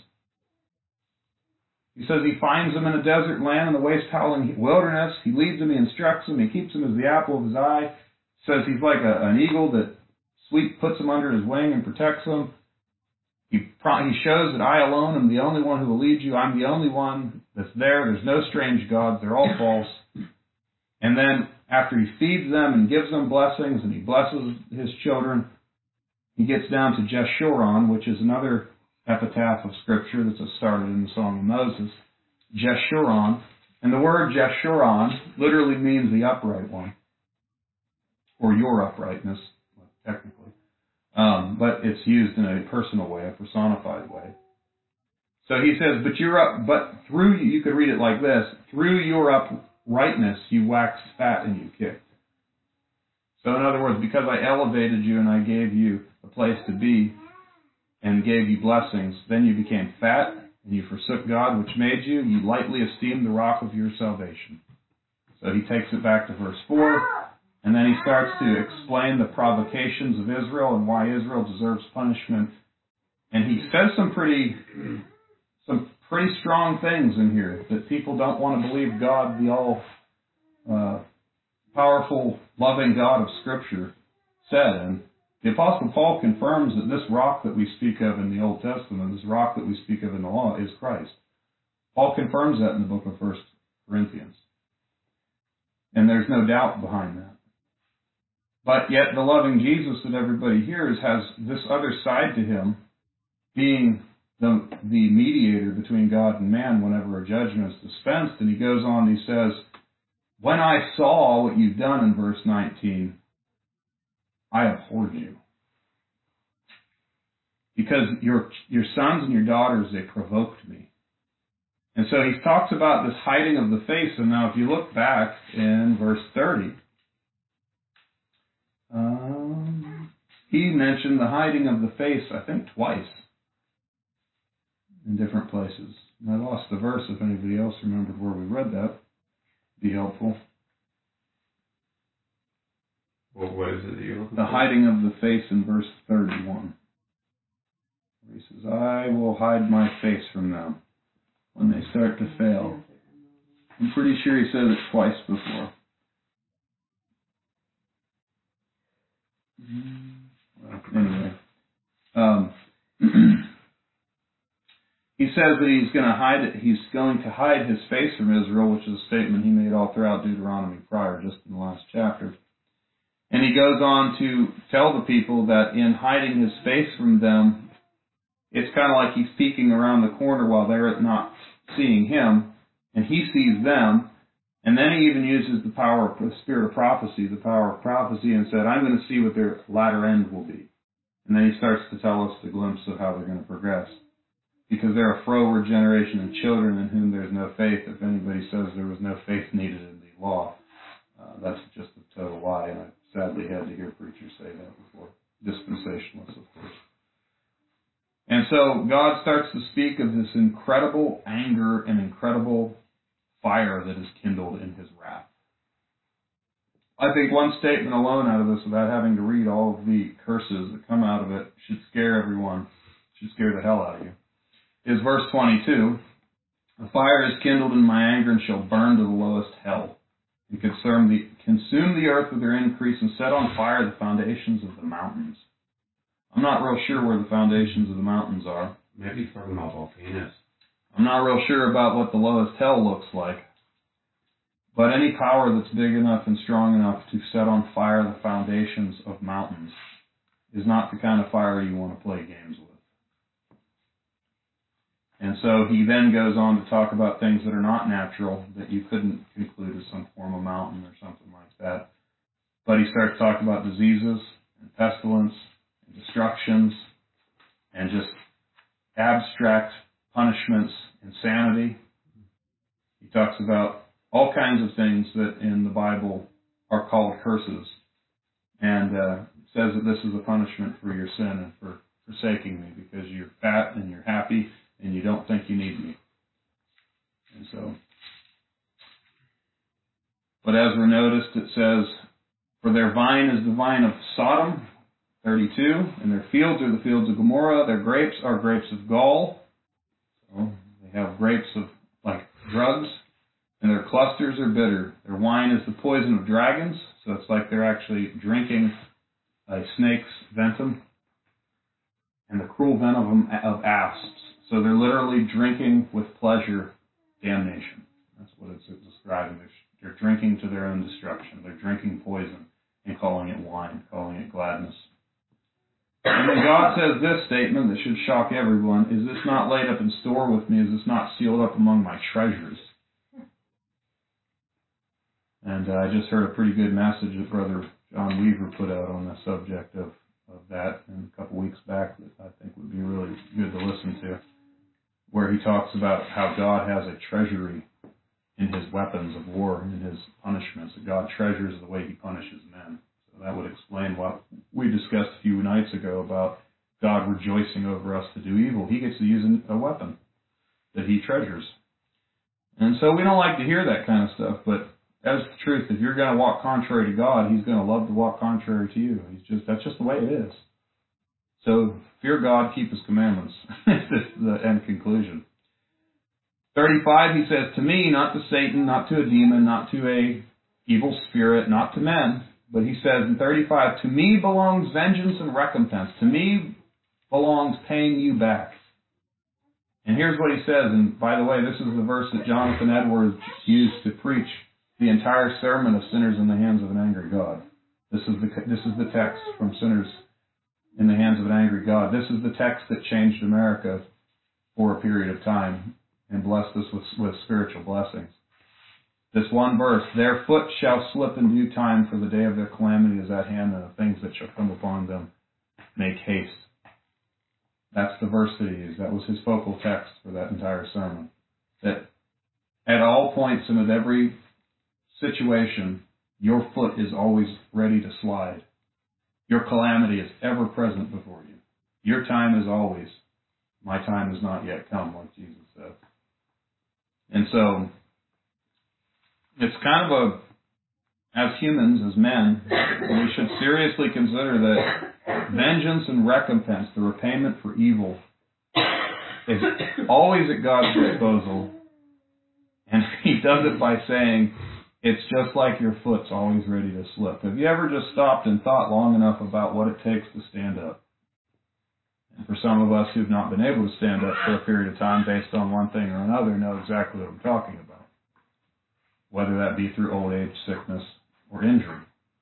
He says he finds them in a desert land in the waste-howling wilderness. He leads them, he instructs them, he keeps them as the apple of his eye. He says he's like an eagle that puts them under his wing and protects them. He shows that I alone am the only one who will lead you. I'm the only one that's there. There's no strange gods. They're all false. And then after he feeds them and gives them blessings and he blesses his children, he gets down to Jeshurun, which is another epitaph of Scripture that's started in the Song of Moses. Jeshurun. And the word Jeshurun literally means the upright one, or your uprightness, technically. But it's used in a personal way, a personified way. So he says, but through you could read it like this, through your uprightness you waxed fat and you kicked. So in other words, because I elevated you and I gave you a place to be and gave you blessings, then you became fat and you forsook God which made you. You lightly esteemed the rock of your salvation. So he takes it back to verse 4. And then he starts to explain the provocations of Israel and why Israel deserves punishment. And he says some pretty strong things in here that people don't want to believe God, the all powerful, loving God of Scripture, said. And the Apostle Paul confirms that this rock that we speak of in the Old Testament, this rock that we speak of in the law, is Christ. Paul confirms that in the book of 1 Corinthians. And there's no doubt behind that. But yet the loving Jesus that everybody hears has this other side to him, being the mediator between God and man whenever a judgment is dispensed. And he goes on and he says, when I saw what you've done in verse 19, I abhorred you. Because your sons and your daughters, they provoked me. And so he talks about this hiding of the face. And now if you look back in verse 30, he mentioned the hiding of the face, I think, twice in different places. And I lost the verse. If anybody else remembered where we read that, it'd be helpful. Well, what is it that you're looking The for? hiding of the face in verse 31. Where he says, I will hide my face from them when they start to fail. I'm pretty sure he says it twice before. Well, anyway, he says that he's going to hide it. He's going to hide his face from Israel, which is a statement he made all throughout Deuteronomy prior, just in the last chapter. And he goes on to tell the people that in hiding his face from them, it's kind of like he's peeking around the corner while they're not seeing him, and he sees them. And then he even uses the power of the spirit of prophecy, and said, I'm going to see what their latter end will be. And then he starts to tell us the glimpse of how they're going to progress. Because they're a froward generation and children in whom there's no faith. If anybody says there was no faith needed in the law, that's just a total lie. And I sadly had to hear preachers say that before. Dispensationalists, of course. And so God starts to speak of this incredible anger and incredible fire that is kindled in his wrath. I think one statement alone out of this, without having to read all of the curses that come out of it, should scare everyone, should scare the hell out of you, is verse 22. A fire is kindled in my anger and shall burn to the lowest hell, and consume the earth with their increase, and set on fire the foundations of the mountains. I'm not real sure where the foundations of the mountains are. Maybe he's talking about volcanoes. I'm not real sure about what the lowest hell looks like. But any power that's big enough and strong enough to set on fire the foundations of mountains is not the kind of fire you want to play games with. And so he then goes on to talk about things that are not natural, that you couldn't conclude as some form of mountain or something like that. But he starts talking about diseases and pestilence and destructions and just abstract punishments, insanity. He talks about all kinds of things that in the Bible are called curses, and says that this is a punishment for your sin and for forsaking me because you're fat and you're happy and you don't think you need me. And so, but as we're noticed, it says, for their vine is the vine of Sodom, 32, and their fields are the fields of Gomorrah. Their grapes are grapes of gall. So they have grapes of like drugs, and their clusters are bitter. Their wine is the poison of dragons, so it's like they're actually drinking a snake's venom, and the cruel venom of asps. So they're literally drinking with pleasure damnation. That's what it's describing. They're drinking to their own destruction. They're drinking poison and calling it wine, calling it gladness. And then God says this statement that should shock everyone, is this not laid up in store with me? Is this not sealed up among my treasures? And I just heard a pretty good message that Brother John Weaver put out on the subject of that a couple weeks back that I think would be really good to listen to, where he talks about how God has a treasury in his weapons of war and in his punishments, that God treasures the way he punishes men. So that would explain what we discussed a few nights ago about God rejoicing over us to do evil. He gets to use a weapon that he treasures. And so we don't like to hear that kind of stuff, but that's the truth. If you're going to walk contrary to God, he's going to love to walk contrary to you. That's just the way it is. So fear God, keep his commandments. This is the end conclusion. 35, he says, to me, not to Satan, not to a demon, not to a evil spirit, not to men. But he says in 35, to me belongs vengeance and recompense. To me belongs paying you back. And here's what he says, and by the way, this is the verse that Jonathan Edwards used to preach the entire sermon of Sinners in the Hands of an Angry God. This is the text from Sinners in the Hands of an Angry God. This is the text that changed America for a period of time and blessed us with spiritual blessings. This one verse, their foot shall slip in due time, for the day of their calamity is at hand, and the things that shall come upon them make haste. That's the verse that he used. That was his focal text for that entire sermon. That at all points and at every situation, your foot is always ready to slide. Your calamity is ever present before you. Your time is always, my time has not yet come, like Jesus said. And so, it's kind of as humans, as men, we should seriously consider that vengeance and recompense, the repayment for evil, is always at God's disposal. And he does it by saying, it's just like your foot's always ready to slip. Have you ever just stopped and thought long enough about what it takes to stand up? And for some of us who've not been able to stand up for a period of time based on one thing or another, know exactly what I'm talking about. Whether that be through old age, sickness, or injury.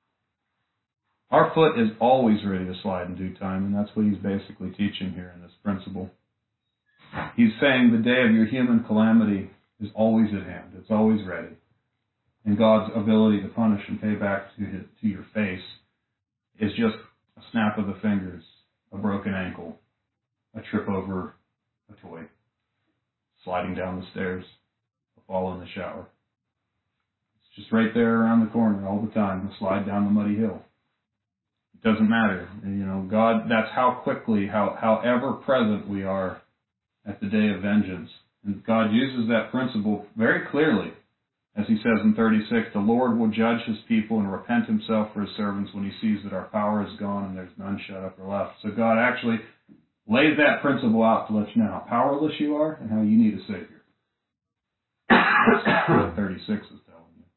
Our foot is always ready to slide in due time, and that's what he's basically teaching here in this principle. He's saying the day of your human calamity is always at hand. It's always ready. And God's ability to punish and pay back to your face is just a snap of the fingers, a broken ankle, a trip over a toy, sliding down the stairs, a fall in the shower. It's just right there around the corner all the time, a slide down the muddy hill. It doesn't matter. God, that's how quickly, how ever present we are at the day of vengeance. And God uses that principle very clearly. As he says in 36, the Lord will judge his people and repent himself for his servants when he sees that our power is gone and there's none shut up or left. So God actually lays that principle out to let you know how powerless you are and how you need a Savior. That's what 36 is telling you.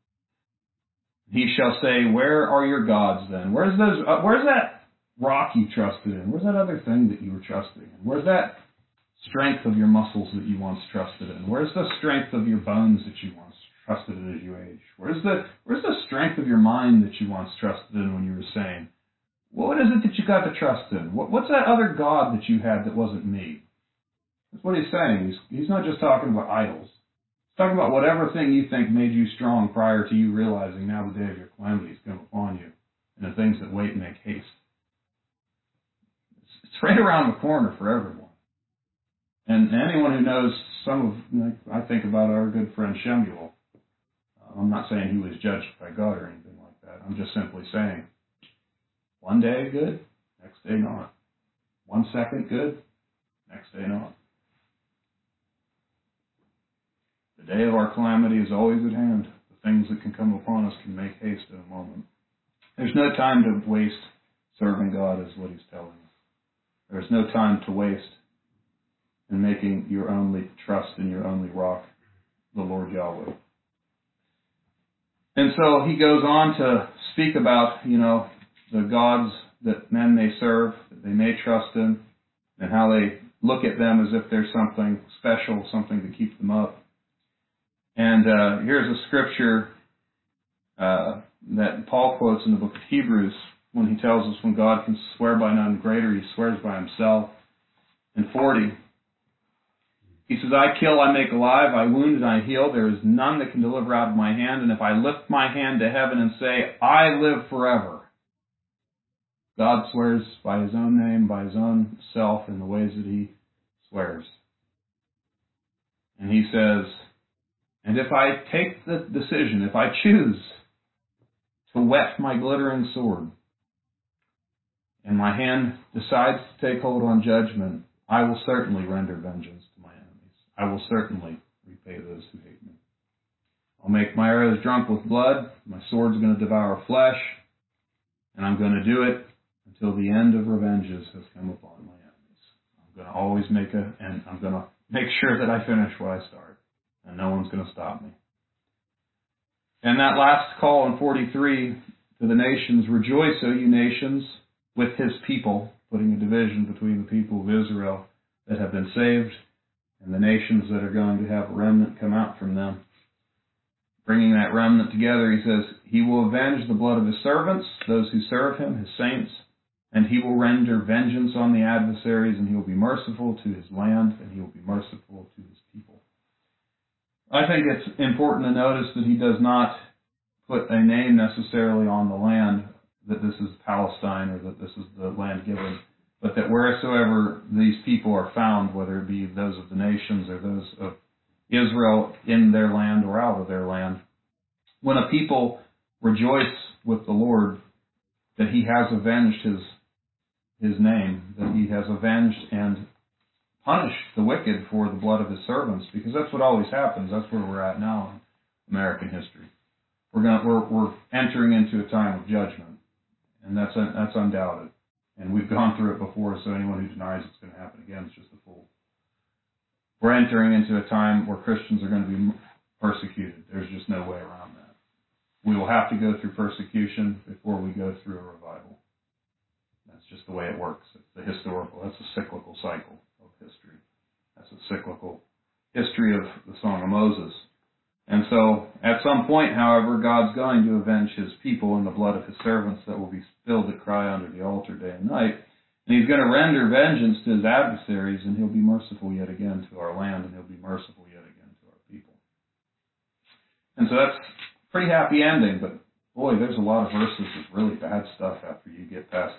He shall say, where are your gods then? Where's that rock you trusted in? Where's that other thing that you were trusting in? Where's that strength of your muscles that you once trusted in? Where's the strength of your bones that you once trusted in as you age? Where's the strength of your mind that you once trusted in when you were sane? What is it that you got to trust in? What's that other God that you had that wasn't me? That's what he's saying. He's not just talking about idols. He's talking about whatever thing you think made you strong prior to you realizing now the day of your calamity has come upon you, and the things that wait make haste. It's right around the corner for everyone. And anyone who knows I think about our good friend Shemuel. I'm not saying he was judged by God or anything like that. I'm just simply saying, one day good, next day not. 1 second good, next day not. The day of our calamity is always at hand. The things that can come upon us can make haste in a moment. There's no time to waste serving God, is what he's telling us. There's no time to waste in making your only trust and your only rock the Lord Yahweh. And so he goes on to speak about, the gods that men may serve, that they may trust in, and how they look at them as if they're something special, something to keep them up. And here's a scripture that Paul quotes in the book of Hebrews when he tells us when God can swear by none greater, he swears by himself. In 40, he says, I kill, I make alive, I wound and I heal. There is none that can deliver out of my hand. And if I lift my hand to heaven and say, I live forever, God swears by his own name, by his own self, in the ways that he swears. And he says, and if I take the decision, if I choose to whet my glittering sword, and my hand decides to take hold on judgment, I will certainly render vengeance to my enemies. I will certainly repay those who hate me. I'll make my arrows drunk with blood. My sword's going to devour flesh. And I'm going to do it until the end of revenges has come upon my enemies. I'm going to always I'm going to make sure that I finish what I start. And no one's going to stop me. And that last call in 43 to the nations, rejoice, O you nations, with his people, putting a division between the people of Israel that have been saved and the nations that are going to have a remnant come out from them. Bringing that remnant together, he says, he will avenge the blood of his servants, those who serve him, his saints, and he will render vengeance on the adversaries, and he will be merciful to his land, and he will be merciful to his people. I think it's important to notice that he does not put a name necessarily on the land, that this is Palestine or that this is the land given, but that wheresoever these people are found, whether it be those of the nations or those of Israel in their land or out of their land, when a people rejoice with the Lord, that he has avenged his name, that he has avenged and punished the wicked for the blood of his servants, because that's what always happens. That's where we're at now in American history. We're entering into a time of judgment. And that's undoubted. And we've gone through it before, so anyone who denies it's going to happen again is just a fool. We're entering into a time where Christians are going to be persecuted. There's just no way around that. We will have to go through persecution before we go through a revival. That's just the way it works. It's the historical, that's a cyclical cycle of history. That's a cyclical history of the Song of Moses. And so, at some point, however, God's going to avenge his people in the blood of his servants that will be spilled that cry under the altar day and night. And he's going to render vengeance to his adversaries, and he'll be merciful yet again to our land, and he'll be merciful yet again to our people. And so that's a pretty happy ending, but boy, there's a lot of verses of really bad stuff after you get past,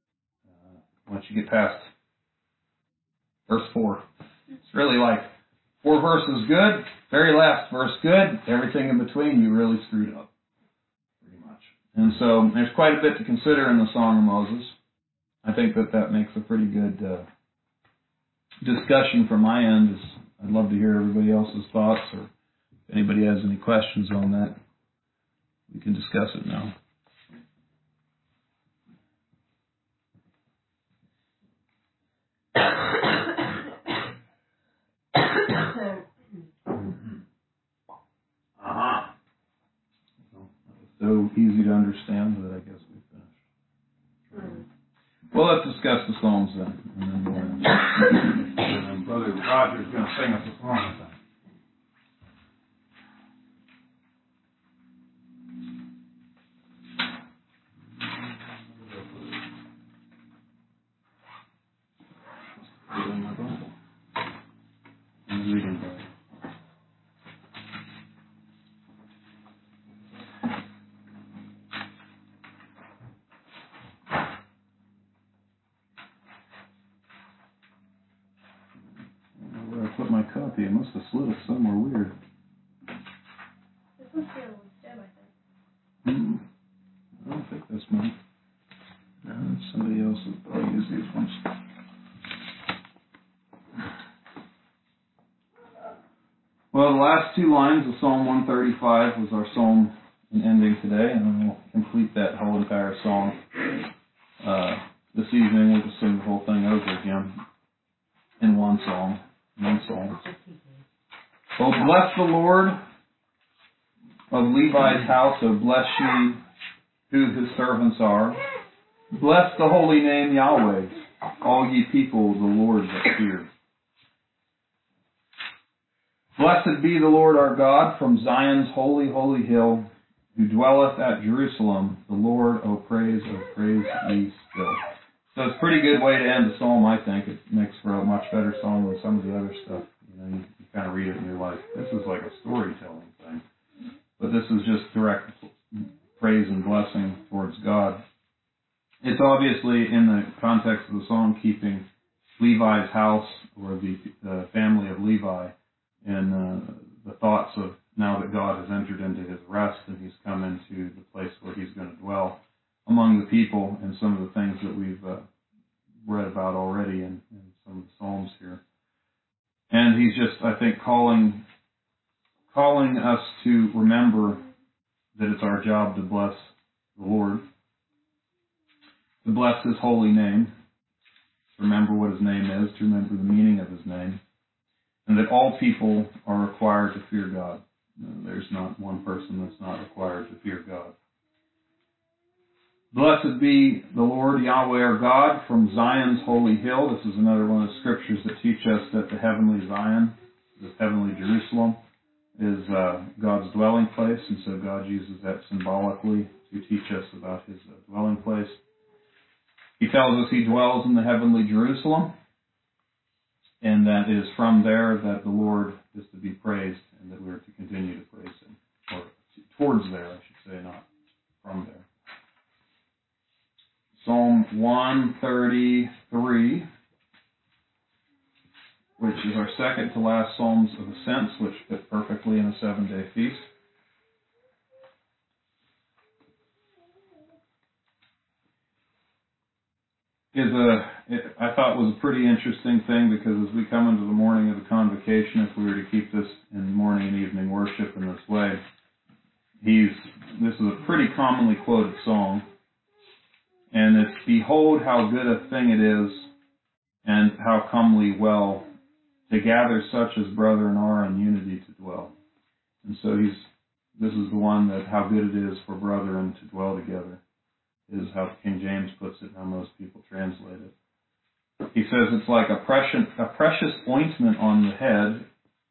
once you get past verse 4. It's really like 4 verses good, very last verse good, everything in between you really screwed up, pretty much. And so there's quite a bit to consider in the Song of Moses. I think that makes a pretty good discussion from my end. I'd love to hear everybody else's thoughts, or if anybody has any questions on that, we can discuss it now. So easy to understand that I guess we finished. Well, let's discuss the Psalms then, and then we'll end. And Brother Roger's going to sing us a song, I think. I'm reading Bible. Put my copy. I must have slid it somewhere weird. This one's still instead, I think. I don't think that's mine. No, it's somebody else's, but I'll use these ones. So the last two lines of Psalm 135 was our psalm in ending today, and then we'll complete that whole entire song this evening. We'll just sing the whole thing over again in one song. Oh, bless the Lord of Levi's house, O bless ye who his servants are. Bless the holy name Yahweh, all ye people, the Lord that fear. Blessed be the Lord our God from Zion's holy, holy hill, who dwelleth at Jerusalem. The Lord, O praise ye still. So it's a pretty good way to end the psalm, I think. It makes for a much better song than some of the other stuff. You kind of read it and you're like, this is like a storytelling thing. But this is just direct praise and blessing towards God. It's obviously in the context of the song keeping Levi's house, or the family of Levi, and the thoughts of now that God has entered into his rest and he's come into the place where he's going to dwell among the people, and some of the things that we've read about already in some of the Psalms here. And he's just, I think, calling us to remember that it's our job to bless the Lord, to bless his holy name, to remember what his name is, to remember the meaning of his name, and that all people are required to fear God. There's not one person that's not required to fear God. Blessed be the Lord Yahweh our God from Zion's holy hill. This is another one of the scriptures that teach us that the heavenly Zion, the heavenly Jerusalem, is God's dwelling place, and so God uses that symbolically to teach us about his dwelling place. He tells us he dwells in the heavenly Jerusalem, and that it is from there that the Lord is to be praised, and that we are to continue to praise him. Or towards there, I should say, not from there. Psalm 133, which is our second to last Psalms of Ascents, which fit perfectly in a 7-day feast. I thought was a pretty interesting thing, because as we come into the morning of the convocation, if we were to keep this in morning and evening worship in this way, this is a pretty commonly quoted song, and it's, behold how good a thing it is, and how comely well, to gather such as brethren are in unity to dwell. And so this is the one that how good it is for brethren to dwell together, is how King James puts it, how most people translate it. He says it's like a precious ointment on the head,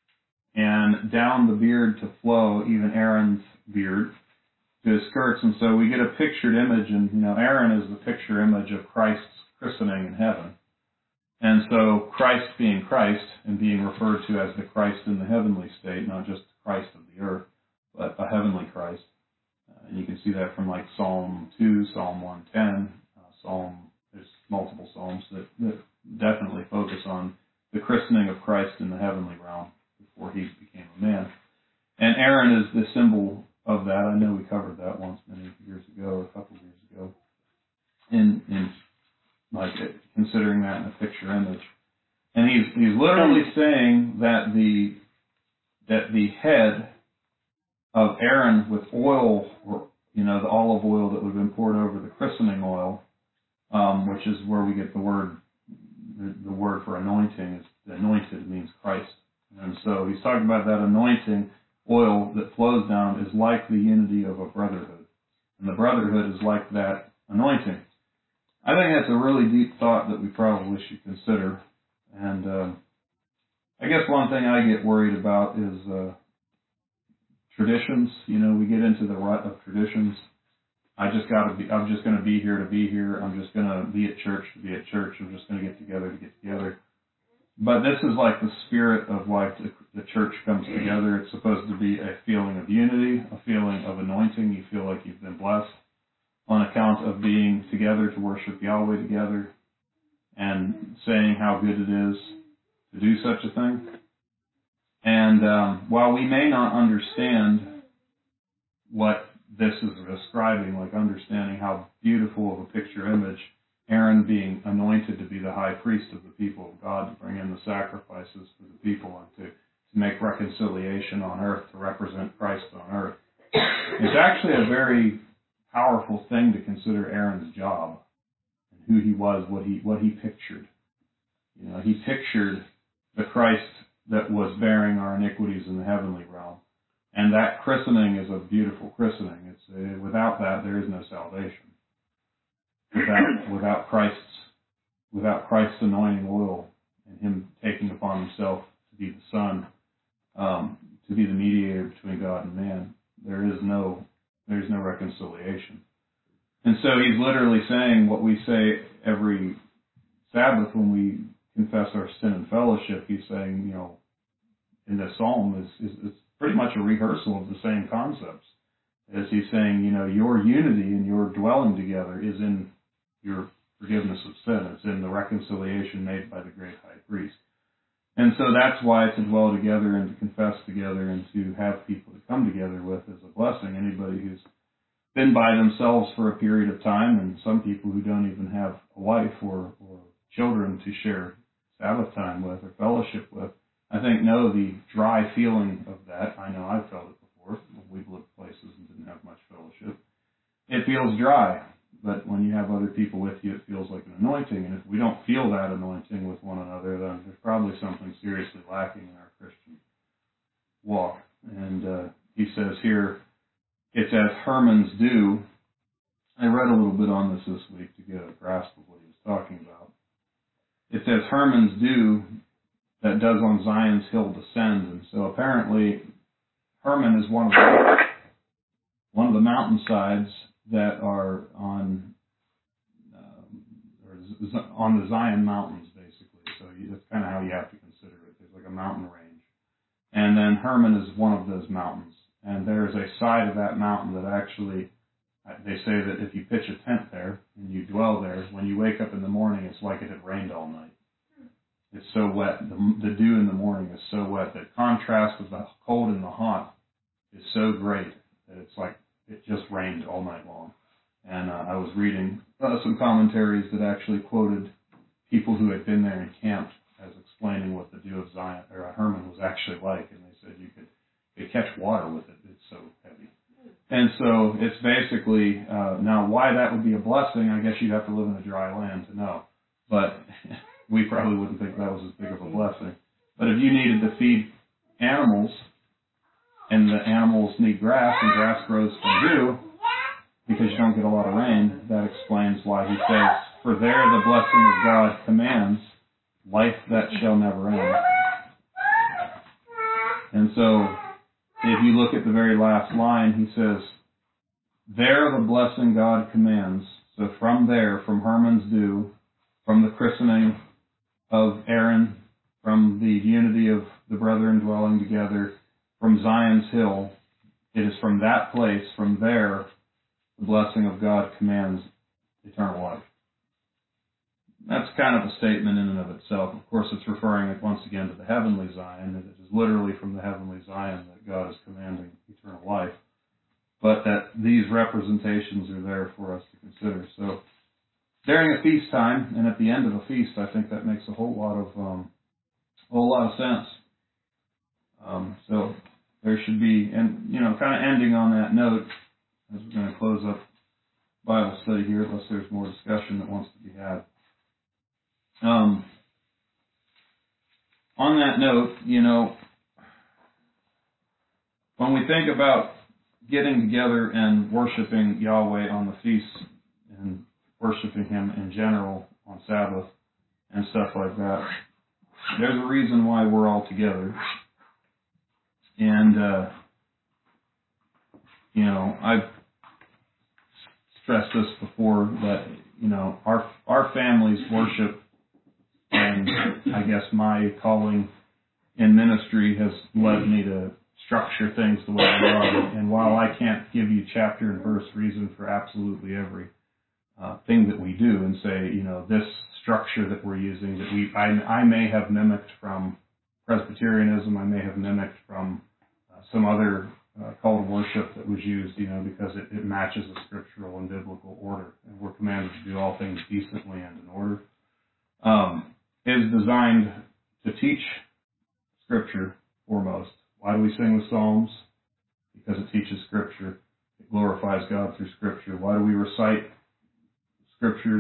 and down the beard to flow, even Aaron's beard, to his skirts. And so we get a pictured image, and Aaron is the picture image of Christ's christening in heaven. And so Christ being Christ, and being referred to as the Christ in the heavenly state, not just Christ of the earth, but a heavenly Christ. And you can see that from like Psalm 2, Psalm 110, there's multiple Psalms that definitely focus on the christening of Christ in the heavenly realm before he became a man. And Aaron is the symbol of that. I know we covered that once many years ago, or a couple of years ago, in like considering that in a picture image. And he's literally saying that the head of Aaron with oil, or the olive oil that would have been poured over the christening oil, which is where we get the word for anointing. Is anointed means Christ, and so he's talking about that anointing oil that flows down is like the unity of a brotherhood, and the brotherhood is like that anointing. I think that's a really deep thought that we probably should consider. And I guess one thing I get worried about is traditions. We get into the rut of traditions. I'm just going to be here to be here. I'm just going to be at church to be at church. I'm just going to get together to get together. But this is like the spirit of why the church comes together. It's supposed to be a feeling of unity, a feeling of anointing. You feel like you've been blessed on account of being together to worship Yahweh together, and saying how good it is to do such a thing. And while we may not understand what this is describing, like understanding how beautiful of a picture image Aaron being anointed to be the high priest of the people of God, to bring in the sacrifices for the people, and to to make reconciliation on earth, to represent Christ on earth. It's actually a very powerful thing to consider Aaron's job and who he was, what he pictured. You know, he pictured the Christ that was bearing our iniquities in the heavenly realm. And that christening is a beautiful christening. It's without that, there is no salvation. Without Christ's anointing oil and him taking upon himself to be the Son, to be the mediator between God and man, there's no reconciliation. And so he's literally saying what we say every Sabbath when we confess our sin and fellowship. He's saying, you know, in this psalm is pretty much a rehearsal of the same concepts. As he's saying, you know, your unity and your dwelling together is in your forgiveness of sin. It's in the reconciliation made by the great high priest. And so that's why to dwell together and to confess together and to have people to come together with is a blessing. Anybody who's been by themselves for a period of time, and some people who don't even have a wife or children to share Sabbath time with or fellowship with, I think know the dry feeling of that. I know I've felt it before when we've lived places and didn't have much fellowship. It feels dry, but when you have other people with you, it feels like an anointing. And if we don't feel that anointing with one another, then there's probably something seriously lacking in our Christian walk. And he says here, it's as Herman's do. I read a little bit on this week to get a grasp of what he was talking about. It's as Herman's do that does on Zion's hill descend. And so apparently Hermon is one of the mountainsides that are on the Zion mountains, basically. So that's kind of how you have to consider it. There's like a mountain range. And then Hermon is one of those mountains. And there is a side of that mountain that actually, they say that if you pitch a tent there and you dwell there, when you wake up in the morning, it's like it had rained all night. It's so wet. The dew in the morning is so wet. The contrast of the cold and the hot is so great that it's like it just rained all night long. And I was reading some commentaries that actually quoted people who had been there and camped as explaining what the dew of Zion or Hermon was actually like. And they said you could catch water with it. It's so heavy. And so it's basically, now why that would be a blessing, I guess you'd have to live in a dry land to know. But we probably wouldn't think that was as big of a blessing. But if you needed to feed animals, and the animals need grass, and grass grows from dew, because you don't get a lot of rain, that explains why he says, for there the blessing of God commands life that shall never end. And so, if you look at the very last line, he says, there the blessing God commands. So from there, from Hermon's dew, from the christening of Aaron, from the unity of the brethren dwelling together, from Zion's hill, it is from that place, from there, the blessing of God commands eternal life. That's kind of a statement in and of itself. Of course, it's referring once again to the heavenly Zion. It is literally from the heavenly Zion that God is commanding eternal life. But that these representations are there for us to consider. So during a feast time and at the end of a feast, I think that makes a whole lot of sense. So there should be, and kind of ending on that note, as we're going to close up Bible study here, unless there's more discussion that wants to be had. On that note, when we think about getting together and worshiping Yahweh on the feasts and worshiping Him in general on Sabbath and stuff like that, there's a reason why we're all together. And, I've stressed this before that, our families worship, and I guess my calling in ministry has led me to structure things the way they are. And while I can't give you chapter and verse reason for absolutely every thing that we do and say, this structure that we're using, that I may have mimicked from Presbyterianism, I may have mimicked from some other call to worship that was used, because it matches a scriptural and biblical order. And we're commanded to do all things decently and in order. Is designed to teach Scripture foremost. Why do we sing the Psalms? Because it teaches Scripture. It glorifies God through Scripture. Why do we recite Scriptures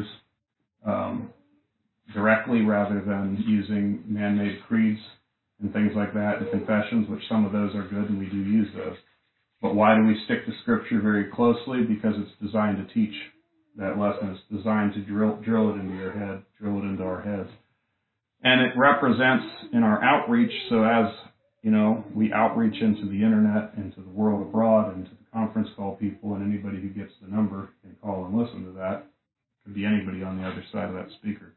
directly rather than using man-made creeds and things like that and confessions, which some of those are good and we do use those. But why do we stick to Scripture very closely? Because it's designed to teach that lesson. It's designed to drill it into your head, drill it into our heads. And it represents in our outreach, so as you know, we outreach into the internet, into the world abroad, into the conference call people, and anybody who gets the number can call and listen to that. It could be anybody on the other side of that speaker.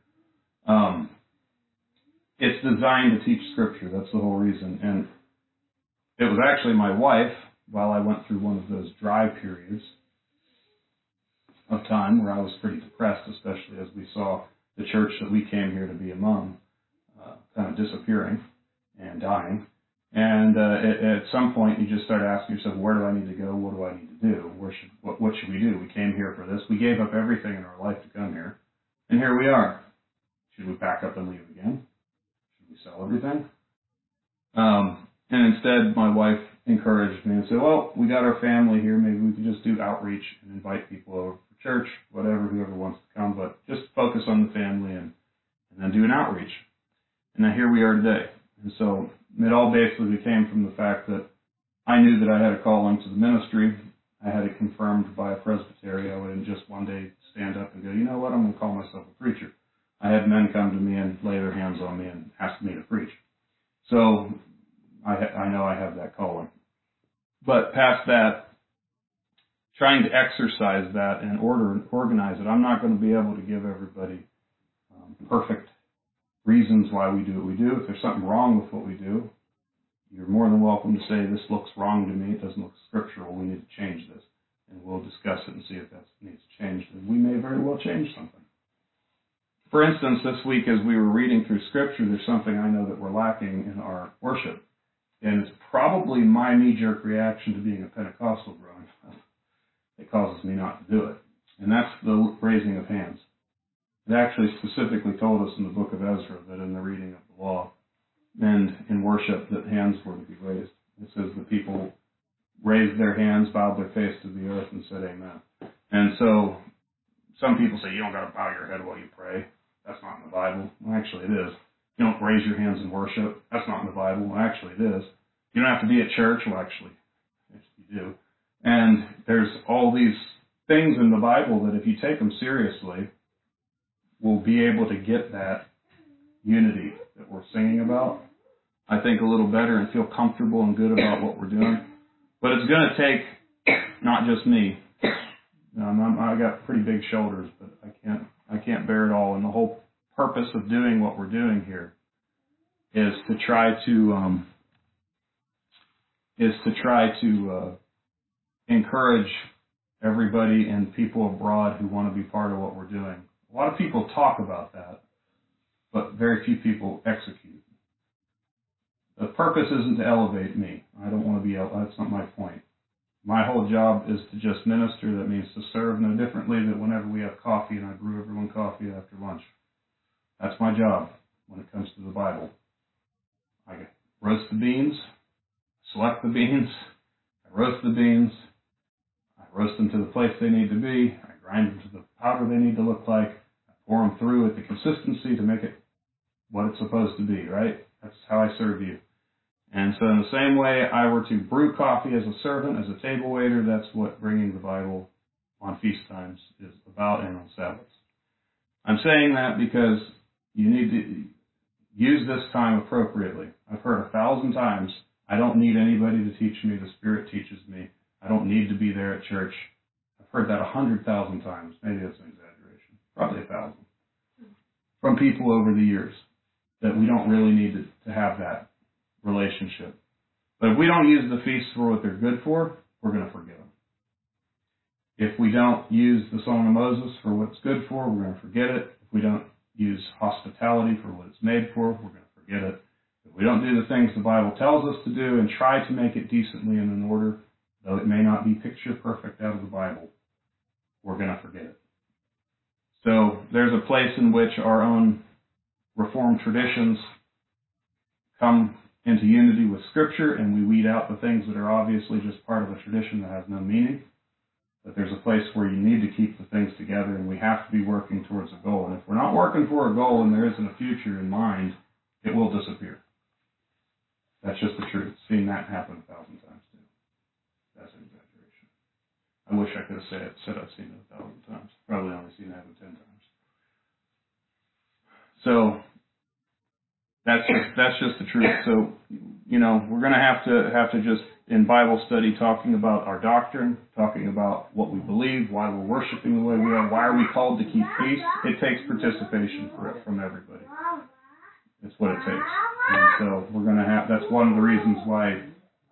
It's designed to teach Scripture. That's the whole reason. And it was actually my wife, while I went through one of those dry periods of time where I was pretty depressed, especially as we saw the church that we came here to be among kind of disappearing and dying. And at some point, you just start asking yourself, where do I need to go? What do I need to do? What should we do? We came here for this. We gave up everything in our life to come here. And here we are. Should we pack up and leave again? Should we sell everything? And instead, my wife encouraged me and said, well, we got our family here. Maybe we could just do outreach and invite people over for church, whatever, whoever wants to come. But just focus on the family and then do an outreach. And now here we are today. And so it all basically came from the fact that I knew that I had a calling to the ministry. I had it confirmed by a presbytery. I wouldn't just one day stand up and go, you know what, I'm going to call myself a preacher. I had men come to me and lay their hands on me and ask me to preach. So I know I have that calling. But past that, trying to exercise that and organize it, I'm not going to be able to give everybody perfect reasons why we do what we do. If there's something wrong with what we do, you're more than welcome to say, this looks wrong to me, it doesn't look scriptural, we need to change this. And we'll discuss it and see if that needs changed. And we may very well change something. For instance, this week as we were reading through Scripture, there's something I know that we're lacking in our worship. And it's probably my knee-jerk reaction to being a Pentecostal growing up that causes me not to do it. And that's the raising of hands. It actually specifically told us in the book of Ezra that in the reading of the law and in worship that hands were to be raised. It says the people raised their hands, bowed their face to the earth, and said amen. And so some people say, you don't got to bow your head while you pray. That's not in the Bible. Well, actually it is. You don't raise your hands in worship. That's not in the Bible. Well, actually it is. You don't have to be at church. Well, actually, yes, you do. And there's all these things in the Bible that if you take them seriously, we'll be able to get that unity that we're singing about, I think, a little better and feel comfortable and good about what we're doing. But it's going to take not just me. I got pretty big shoulders, but I can't bear it all. And the whole purpose of doing what we're doing here is to try to encourage everybody and people abroad who want to be part of what we're doing. A lot of people talk about that, but very few people execute. The purpose isn't to elevate me. I don't want to be, that's not my point. My whole job is to just minister. That means to serve no differently than whenever we have coffee and I brew everyone coffee after lunch. That's my job when it comes to the Bible. I roast the beans, select the beans, I roast the beans, I roast them to the place they need to be, I grind them to the powder they need to look like, I pour them through at the consistency to make it what it's supposed to be, right? That's how I serve you. And so in the same way I were to brew coffee as a servant, as a table waiter, that's what bringing the Bible on feast times is about and on Sabbaths. I'm saying that because you need to use this time appropriately. I've heard 1,000 times, I don't need anybody to teach me, the Spirit teaches me. I don't need to be there at church. I've heard that 100,000 times. Maybe that's an exaggeration. Probably 1,000. From people over the years, that we don't really need to have that relationship. But if we don't use the feasts for what they're good for, we're going to forget them. If we don't use the Song of Moses for what it's good for, we're going to forget it. If we don't use hospitality for what it's made for, we're going to forget it. If we don't do the things the Bible tells us to do and try to make it decently and in order, though it may not be picture perfect out of the Bible, we're going to forget it. So there's a place in which our own Reformed traditions come into unity with Scripture, and we weed out the things that are obviously just part of a tradition that has no meaning. But there's a place where you need to keep the things together, and we have to be working towards a goal. And if we're not working for a goal and there isn't a future in mind, it will disappear. That's just the truth. Seen that happen 1,000 times too. That's an exaggeration. I wish I could have said I've seen it 1,000 times. Probably only seen it happen 10 times. So that's just the truth. So, we're going to have to just, in Bible study, talking about our doctrine, talking about what we believe, why we're worshiping the way we are, why are we called to keep feast. It takes participation from everybody. It's what it takes. And so that's one of the reasons why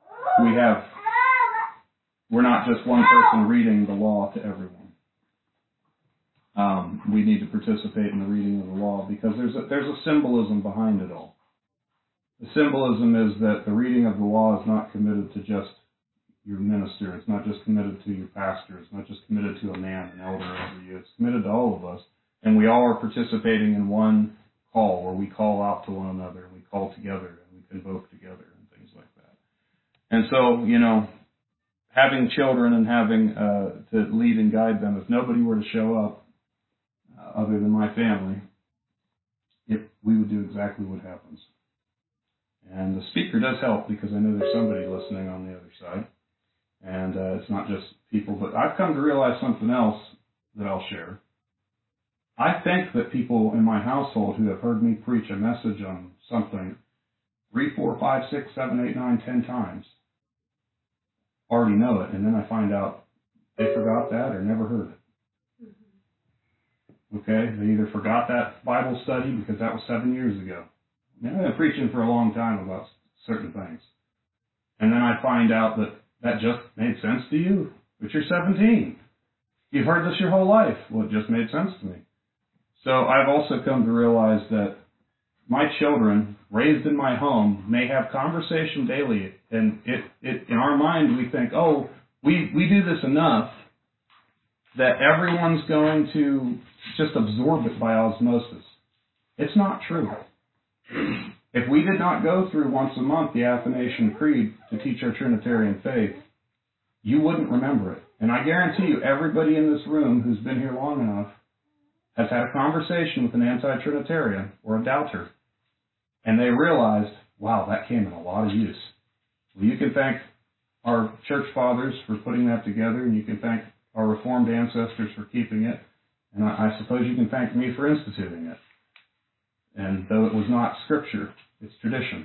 we're not just one person reading the law to everyone. We need to participate in the reading of the law because there's a symbolism behind it all. The symbolism is that the reading of the law is not committed to just your minister. It's not just committed to your pastor. It's not just committed to a man, an elder over you. It's committed to all of us. And we all are participating in one call where we call out to one another and we call together and we convoke together and things like that. And so, having children and having to lead and guide them, if nobody were to show up other than my family, we would do exactly what happens. And the speaker does help because I know there's somebody listening on the other side. And it's not just people. But I've come to realize something else that I'll share. I think that people in my household who have heard me preach a message on something 3, 4, 5, 6, 7, 8, 9, 10 times already know it. And then I find out they forgot that or never heard it. Okay? They either forgot that Bible study because that was 7 years ago. I've been preaching for a long time about certain things. And then I find out that just made sense to you, but you're 17. You've heard this your whole life. Well, it just made sense to me. So I've also come to realize that my children, raised in my home, may have conversation daily. And in our mind, we think, we do this enough that everyone's going to just absorb it by osmosis. It's not true. If we did not go through once a month the Athanasian Creed to teach our Trinitarian faith, you wouldn't remember it. And I guarantee you, everybody in this room who's been here long enough has had a conversation with an anti-Trinitarian or a doubter, and they realized, wow, that came in a lot of use. Well, you can thank our church fathers for putting that together, and you can thank our Reformed ancestors for keeping it, and I suppose you can thank me for instituting it. And though it was not Scripture, it's tradition.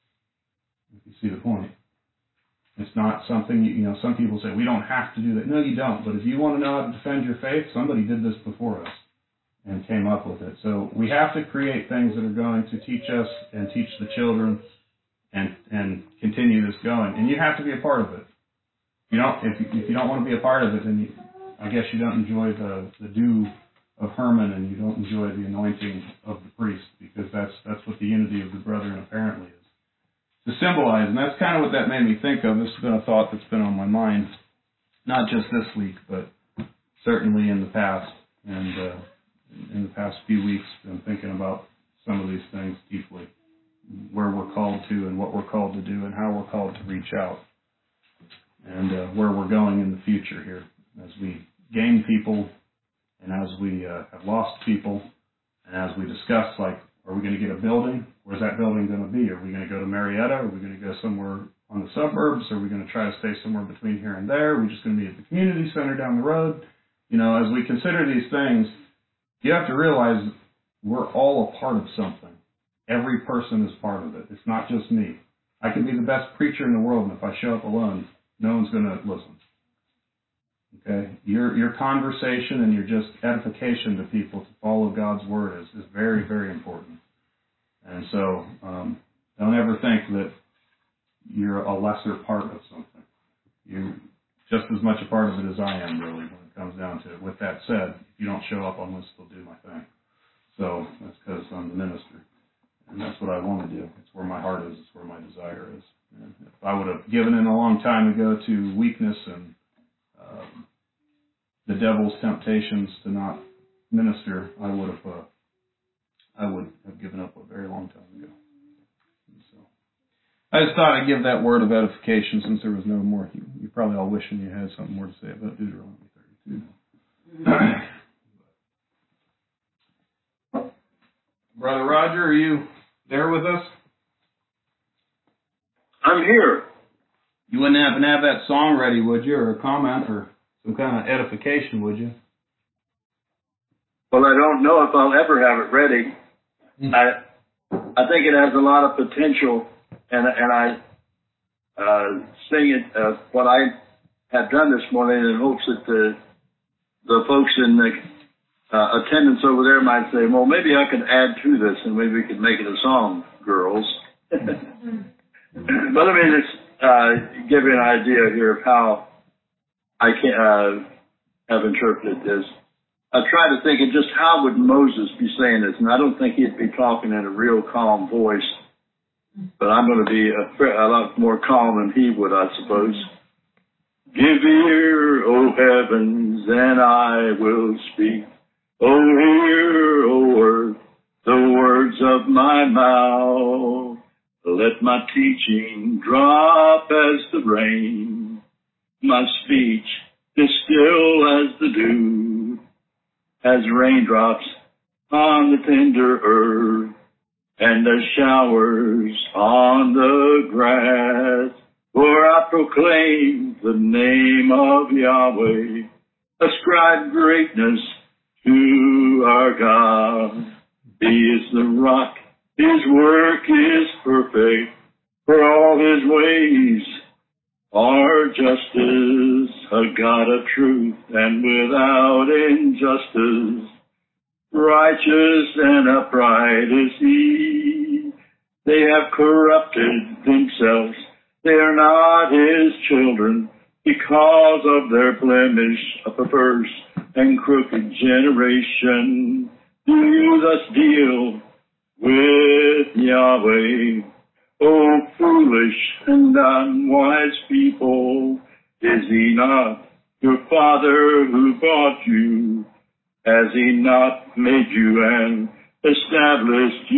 If you see the point. It's not something, some people say, we don't have to do that. No, you don't. But if you want to know how to defend your faith, somebody did this before us and came up with it. So we have to create things that are going to teach us and teach the children and continue this going. And you have to be a part of it. If you don't want to be a part of it, then I guess you don't enjoy the dew of Herman, and you don't enjoy the anointing of the priest, because that's what the unity of the brethren apparently is. To symbolize, and that's kind of what that made me think of. This has been a thought that's been on my mind, not just this week, but certainly in the past. And in the past few weeks, I've been thinking about some of these things deeply, where we're called to and what we're called to do and how we're called to reach out, and where we're going in the future here as we gain people. And as we have lost people, and as we discuss, are we going to get a building? Where's that building going to be? Are we going to go to Marietta? Are we going to go somewhere on the suburbs? Are we going to try to stay somewhere between here and there? Are we just going to be at the community center down the road? As we consider these things, you have to realize we're all a part of something. Every person is part of it. It's not just me. I could be the best preacher in the world, and if I show up alone, no one's going to listen. Okay, your conversation and your just edification to people to follow God's word is very, very important. And so don't ever think that you're a lesser part of something. You're just as much a part of it as I am, really, when it comes down to it. With that said, if you don't show up, I'm going to still do my thing. So that's because I'm the minister. And that's what I want to do. It's where my heart is. It's where my desire is. And if I would have given in a long time ago to weakness and the devil's temptations to not minister, I would have given up a very long time ago. So I just thought I'd give that word of edification since there was no more. You're probably all wishing you had something more to say about Deuteronomy 32. Brother Roger, are you there with us? I'm here. You wouldn't happen to have that song ready, would you, or a comment or some kind of edification, would you? Well, I don't know if I'll ever have it ready. I think it has a lot of potential, and I sing it what I have done this morning in hopes that the folks in the attendance over there might say, well, maybe I could add to this, and maybe we could make it a song, girls. But let me just give you an idea here of how I can have interpreted this. I try to think of just how would Moses be saying this, and I don't think he'd be talking in a real calm voice, but I'm going to be a lot more calm than he would, I suppose. Give ear, O heavens, and I will speak. O hear, O earth, the words of my mouth. Let my teaching drop as the rain, my speech distill as the dew, as raindrops on the tender earth, and as showers on the grass. For I proclaim the name of Yahweh, ascribe greatness to our God. He is the rock, His work is perfect, for all His ways are justice, a God of truth and without injustice. Righteous and upright is He. They have corrupted themselves. They are not His children because of their blemish, a perverse and crooked generation. Do you thus deal with Yahweh? O foolish and unwise people, is He not your Father who bought you? Has He not made you and established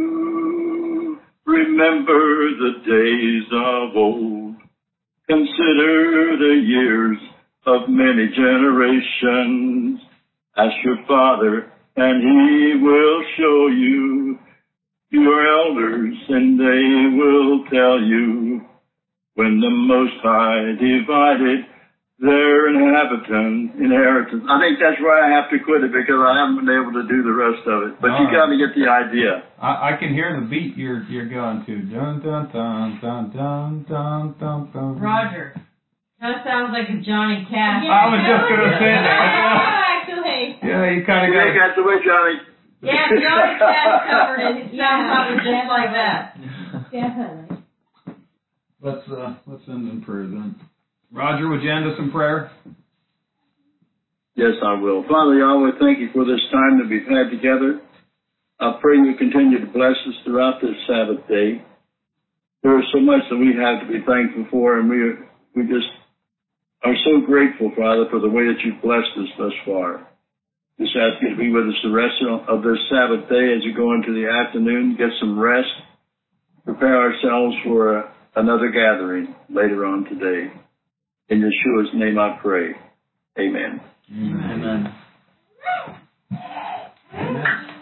you? Remember the days of old. Consider the years of many generations. Ask your Father, and He will show you your elders, and they will tell you when the Most High divided their inheritance. I think that's where I have to quit it because I haven't been able to do the rest of it. But you got to get the idea. I can hear the beat you're going to. Dun dun dun dun dun dun dun dun. Roger, that sounds like a Johnny Cash. I was just gonna say that. Actually. Yeah, you kind of got. That's the way, Johnny. Yeah, Johnny Cash covered it. It sounds probably just like that. Definitely. Let's end in prayer then. Roger, would you end us in prayer? Yes, I will. Father Yahweh, thank you for this time that we've had together. I pray you continue to bless us throughout this Sabbath day. There is so much that we have to be thankful for, and we just are so grateful, Father, for the way that you've blessed us thus far. Just ask you to be with us the rest of this Sabbath day as you go into the afternoon, get some rest, prepare ourselves for another gathering later on today. In Yeshua's name I pray. Amen. Amen. Amen.